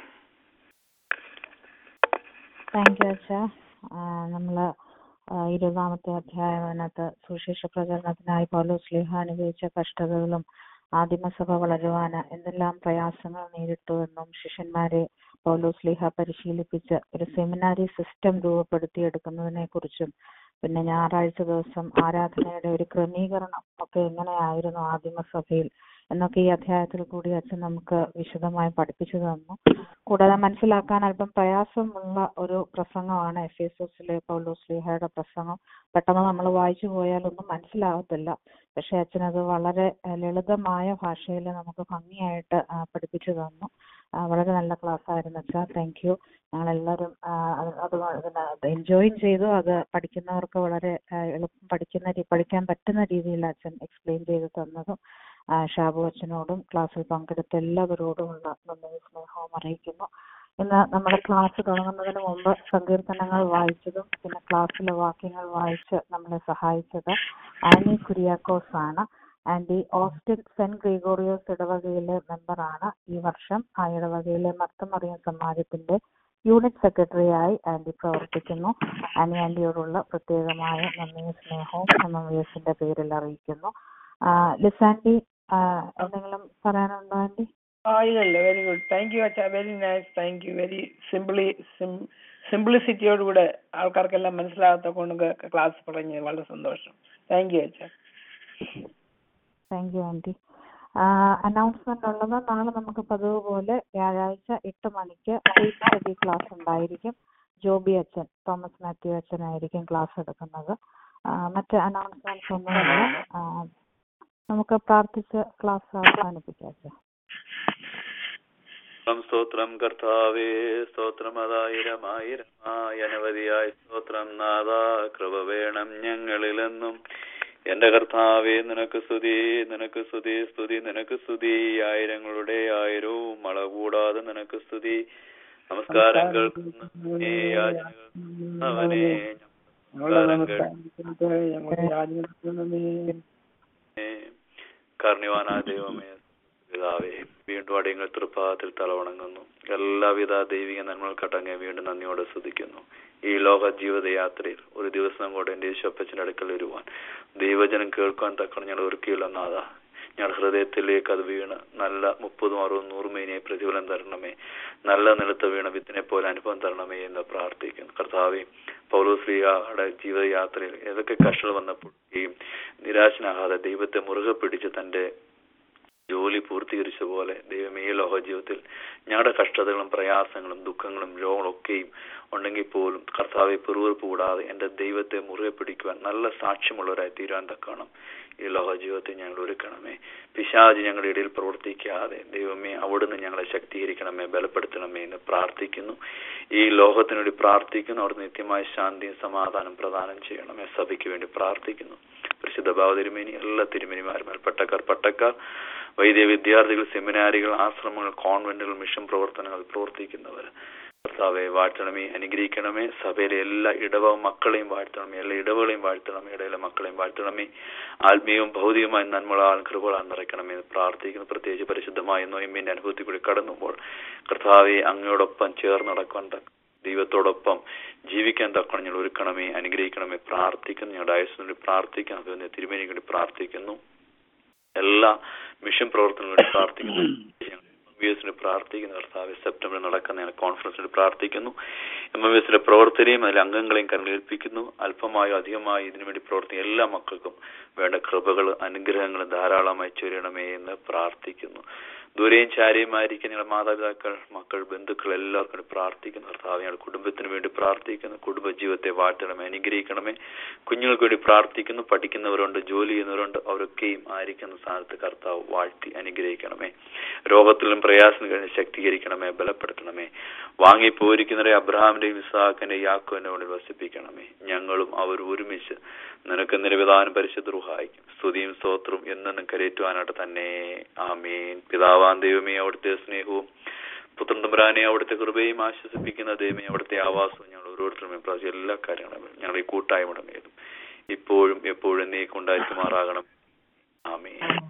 താങ്ക് യു അച്ഛാ. നമ്മള് 20-ാമത്തെ അധ്യായത്തിനകത്ത് സുവിശേഷ പ്രചരണത്തിനായി പൗലോസ്ലീഹ അനുഭവിച്ച കഷ്ടതകളും ആദിമസഭ വളരുവാന് എന്തെല്ലാം പ്രയാസങ്ങൾ നേരിട്ടു എന്നും ശിഷ്യന്മാരെ പൗലോസ്ലീഹ പരിശീലിപ്പിച്ച് ഒരു സെമിനാരി സിസ്റ്റം രൂപപ്പെടുത്തിയെടുക്കുന്നതിനെ കുറിച്ചും പിന്നെ ഞായറാഴ്ച ദിവസം ആരാധനയുടെ ഒരു ക്രമീകരണം ഒക്കെ എങ്ങനെയായിരുന്നു ആദിമസഭയിൽ എന്നൊക്കെ ഈ അധ്യായത്തിൽ കൂടി അച്ഛൻ നമുക്ക് വിശദമായി പഠിപ്പിച്ചു തന്നു. കൂടാതെ മനസ്സിലാക്കാൻ അല്പം പ്രയാസമുള്ള ഒരു പ്രസംഗമാണ് എഫേസോസിലെ പൗലോസ്ലീഹയുടെ പ്രസംഗം. പെട്ടെന്ന് നമ്മൾ വായിച്ചു പോയാലൊന്നും മനസ്സിലാകത്തില്ല. പക്ഷെ അച്ഛനത് വളരെ ലളിതമായ ഭാഷയിൽ നമുക്ക് ഭംഗിയായിട്ട് പഠിപ്പിച്ചു തന്നു. വളരെ നല്ല ക്ലാസ് ആയിരുന്നു അച്ഛാ. Thank you. ഞങ്ങളെല്ലാവരും അത് എൻജോയും ചെയ്തു. അത് പഠിക്കുന്നവർക്ക് വളരെ എളുപ്പം പഠിക്കാൻ പറ്റുന്ന രീതിയിൽ അച്ഛൻ എക്സ്പ്ലെയിൻ ചെയ്ത് തന്നതും ഷാബു അച്ഛനോടും ക്ലാസ്സിൽ പങ്കെടുത്ത എല്ലാവരോടുമുള്ള നന്ദി സ്നേഹവും അറിയിക്കുന്നു. ഇന്ന് നമ്മുടെ ക്ലാസ് തുടങ്ങുന്നതിന് മുമ്പ് സങ്കീർത്തനങ്ങൾ വായിച്ചതും പിന്നെ ക്ലാസ്സിലെ വാക്യങ്ങൾ വായിച്ച് നമ്മളെ സഹായിച്ചത് ആനി കുര്യാക്കോസ് ആണ്. ആൻഡി ഓസ്റ്റിൻ സെന്റ് ഗ്രിഗോറിയോസ് ഇടവകയിലെ മെമ്പറാണ്. ഈ വർഷം ആ ഇടവകയിലെ മർത്തമറിയം സമാജത്തിന്റെ യൂണിറ്റ് സെക്രട്ടറിയായി ആൻഡി പ്രവർത്തിക്കുന്നു. ആൻഡിയോടുള്ള പ്രത്യേകമായ നന്ദിയും സ്നേഹവും MMVSന്റെ പേരിൽ അറിയിക്കുന്നു. ലിസാൻഡി എന്തെങ്കിലും പറയാനുണ്ടോ ആൻഡി? ഇല്ല, വെരി ഗുഡ്. താങ്ക് യു അച്ഛാ. Very nice. Thank you. Very സിംപ്ലിസിറ്റിയോടുകൂടെ ആൾക്കാർക്കെല്ലാം മനസ്സിലാകത്ത കൊണ്ട് ക്ലാസ് തുടങ്ങിയത് വളരെ സന്തോഷം. താങ്ക് യു അച്ഛാ. Thank you Andy. അനൗൺസ്മെന്റ് ഉള്ളത് നാളെ നമുക്ക് പതിവ് പോലെ വ്യാഴാഴ്ച 8 മണിക്ക് ഫെയ്ത്ത് സ്റ്റഡി ക്ലാസ് ഉണ്ടായിരിക്കും. ജോബി അച്ഛൻ, തോമസ് മാത്യു അച്ഛനായിരിക്കും ക്ലാസ് എടുക്കുന്നത്. മറ്റ് അനൗൺസ്മെന്റ്സ് ഒന്നുമില്ല. നമുക്ക് പ്രാർത്ഥിച്ച് ക്ലാസ് അവസാനിപ്പിക്കാം. സ്തോത്രം കർത്താവേ, സ്തോത്രം 1000 അനവധിയായ സ്തോത്രം നാഥ. കൃപ വേണം ഞങ്ങളിലെന്നും. എന്റെ കർത്താവേ, നിനക്ക് സ്തുതി, നിനക്ക് സ്തുതി, സ്തുതി നിനക്ക് സ്തുതി. ആയിരങ്ങളുടെ ആയിരവും അള കൂടാതെ നിനക്ക് സ്തുതി. നമസ്കാരം കേൾക്കുന്നവനെ, കാരുണ്യവാനായ ദൈവമേ പിതാവേ, വീണ്ടും അടിയങ്ങൾ തൃപ്പാദത്തിൽ തലവണങ്ങുന്നു. എല്ലാവിധ ദൈവിക നന്മകൾക്കട്ടങ്ങെ വീണ്ടും നന്ദിയോടെ സ്തുതിക്കുന്നു. ഈ ലോക ജീവിതയാത്രയിൽ ഒരു ദിവസം കൂടെ എന്റെ യേശുപ്പച്ചന്റെ അടുക്കൽ വരുവാൻ ദൈവജനം കേൾക്കാൻ തക്കണം ഞങ്ങൾ ഒരുക്കിയുള്ള നാഥ. ഞങ്ങൾ ഹൃദയത്തിലേക്ക് അത് വീണ് നല്ല 30, 60, 100 മേനിയെ പ്രതിഫലം തരണമേ. നല്ല നിലത്ത് വീണ വിത്തിനെ പോലെ അനുഭവം തരണമേ എന്ന് പ്രാർത്ഥിക്കുന്നു. കർത്താവേ, പൗലോസ്ലീഹയുടെ ജീവിതയാത്രയിൽ ഏതൊക്കെ കഷ്ടങ്ങൾ വന്നപ്പോഴേയും നിരാശനാകാതെ ദൈവത്തെ മുറുകെ പിടിച്ച് തന്റെ ജോലി പൂർത്തീകരിച്ച പോലെ ദൈവമേ ഈ ലോക ജീവിതത്തിൽ ഞങ്ങളുടെ കഷ്ടതകളും പ്രയാസങ്ങളും ദുഃഖങ്ങളും രോഗങ്ങളൊക്കെയും ഉണ്ടെങ്കിൽ പോലും കർത്താവെ പിറുവിറുപ്പ് കൂടാതെ എൻ്റെ ദൈവത്തെ മുറുകെ പിടിക്കുവാൻ നല്ല സാക്ഷ്യമുള്ളവരായി തീരാൻ തക്കണം ഈ ലോക ജീവിതത്തെ ഞങ്ങൾ ഒരുക്കണമേ. പിശാച് ഞങ്ങളുടെ ഇടയിൽ പ്രവർത്തിക്കാതെ ദൈവമേ അവിടുന്ന് ഞങ്ങളെ ശക്തീകരിക്കണമേ, ബലപ്പെടുത്തണമേ എന്ന് പ്രാർത്ഥിക്കുന്നു. ഈ ലോകത്തിനു വേണ്ടി പ്രാർത്ഥിക്കുന്നു. അവിടെ നിത്യമായ ശാന്തിയും സമാധാനം പ്രദാനം ചെയ്യണമേ. സഭയ്ക്ക് വേണ്ടി പ്രാർത്ഥിക്കുന്നു. പരിശുദ്ധ ബാവ തിരുമേനി, എല്ലാ തിരുമേനിമാരും, പട്ടക്കാർ, വൈദ്യ വിദ്യാർത്ഥികൾ, സെമിനാരികൾ, ആശ്രമങ്ങൾ, കോൺവെന്റുകൾ, മിഷൻ പ്രവർത്തനങ്ങൾ പ്രവർത്തിക്കുന്നവർ കർത്താവെ വാഴ്ത്തണമേ, അനുഗ്രഹിക്കണമേ. സഭയിലെ എല്ലാ ഇടവ മക്കളെയും വാഴ്ത്തണമേ, എല്ലാ ഇടവകളെയും വാഴ്ത്തണമേ, ഇടയിലെ മക്കളെയും വാഴ്ത്തണമേ. ആത്മീയവും ഭൗതികമായ നന്മകളാൽ കൃപകളാൽ നിറയ്ക്കണമേ എന്ന് പ്രാർത്ഥിക്കുന്നു. പ്രത്യേകിച്ച് പരിശുദ്ധമായ നോയമ്പിന്റെ അനുഭവത്തിൽ കൂടി കടന്നുമ്പോൾ കർത്താവെ അങ്ങയോടൊപ്പം ചേർന്ന് നടക്കാൻ ദൈവത്തോടൊപ്പം ജീവിക്കാൻ തക്കണം ഞങ്ങൾ ഒരുക്കണമേ, അനുഗ്രഹിക്കണമേ പ്രാർത്ഥിക്കുന്നു. ഞങ്ങളുടെ ആയുസ്സിന് വേണ്ടി പ്രാർത്ഥിക്കുന്നു. അതുപോലെ തിരുമേനിക്ക് വേണ്ടി പ്രാർത്ഥിക്കുന്നു. എല്ലാ മിഷൻ പ്രവർത്തനങ്ങൾക്ക് വേണ്ടി പ്രാർത്ഥിക്കുന്നു. MMVSന് പ്രാർത്ഥിക്കുന്നു. കർത്താവ് സെപ്റ്റംബറിൽ നടക്കുന്ന കോൺഫറൻസിന് പ്രാർത്ഥിക്കുന്നു. MMVSന്റെ പ്രവർത്തനയും അതിലെ അംഗങ്ങളെയും കരങ്ങളേൽപ്പിക്കുന്നു. അല്പമായോ അധികമായോ ഇതിനുവേണ്ടി പ്രവർത്തിക്കുന്ന എല്ലാ മക്കൾക്കും വേണ്ട കൃപകൾ അനുഗ്രഹങ്ങൾ ധാരാളമായി ചൊരിയണമേ എന്ന് പ്രാർത്ഥിക്കുന്നു. ദൂരെയും ചാരിയുമായിരിക്കും ഞങ്ങളുടെ മാതാപിതാക്കൾ, മക്കൾ, ബന്ധുക്കൾ എല്ലാവർക്കും വേണ്ടി പ്രാർത്ഥിക്കുന്നു. കർത്താവ് ഞങ്ങളുടെ കുടുംബത്തിന് വേണ്ടി പ്രാർത്ഥിക്കുന്നു. കുടുംബജീവിതത്തെ വാഴ്ത്തണമേ, അനുഗ്രഹിക്കണമേ. കുഞ്ഞുങ്ങൾക്ക് വേണ്ടി പ്രാർത്ഥിക്കുന്നു. പഠിക്കുന്നവരുണ്ട്, ജോലി ചെയ്യുന്നവരുണ്ട്, അവരൊക്കെയും ആയിരിക്കുന്ന സ്ഥാനത്ത് കർത്താവ് വാഴ്ത്തി അനുഗ്രഹിക്കണമേ. രോഗത്തിലും പ്രയാസം കഴിഞ്ഞ് ശക്തീകരിക്കണമേ, ബലപ്പെടുത്തണമേ. വാങ്ങിപ്പോയിരിക്കുന്നവരെ അബ്രഹാമിന്റെയും ഇസ്ഹാക്കിന്റെയും യാക്കോബിന്റെ ഉള്ളിൽ വസിപ്പിക്കണമേ. ഞങ്ങളും അവർ ഒരുമിച്ച് നിനക്ക് നിരവിധാനം പരിശുദ്ധ റുഹായിക്കും സ്തുതിയും സ്തോത്രവും എന്നും കരയേറ്റുവാനായിട്ട് തന്നെ. ആമീൻ. പിതാവാം ദൈവമേ, അവിടുത്തെ സ്നേഹവും പുത്രൻ തമ്പുരാനെ അവിടുത്തെ കൃപയും ആശ്വസിപ്പിക്കുന്ന ദൈവമേ, അവിടുത്തെ ആവാസവും ഞങ്ങൾ ഓരോരുത്തരും പ്രാവശ്യം എല്ലാ കാര്യങ്ങളും ഞങ്ങൾ ഈ കൂട്ടായ്മ ഇപ്പോഴും എപ്പോഴും നീക്കുണ്ടായിരിക്കുമാറാകണം. ആമീൻ.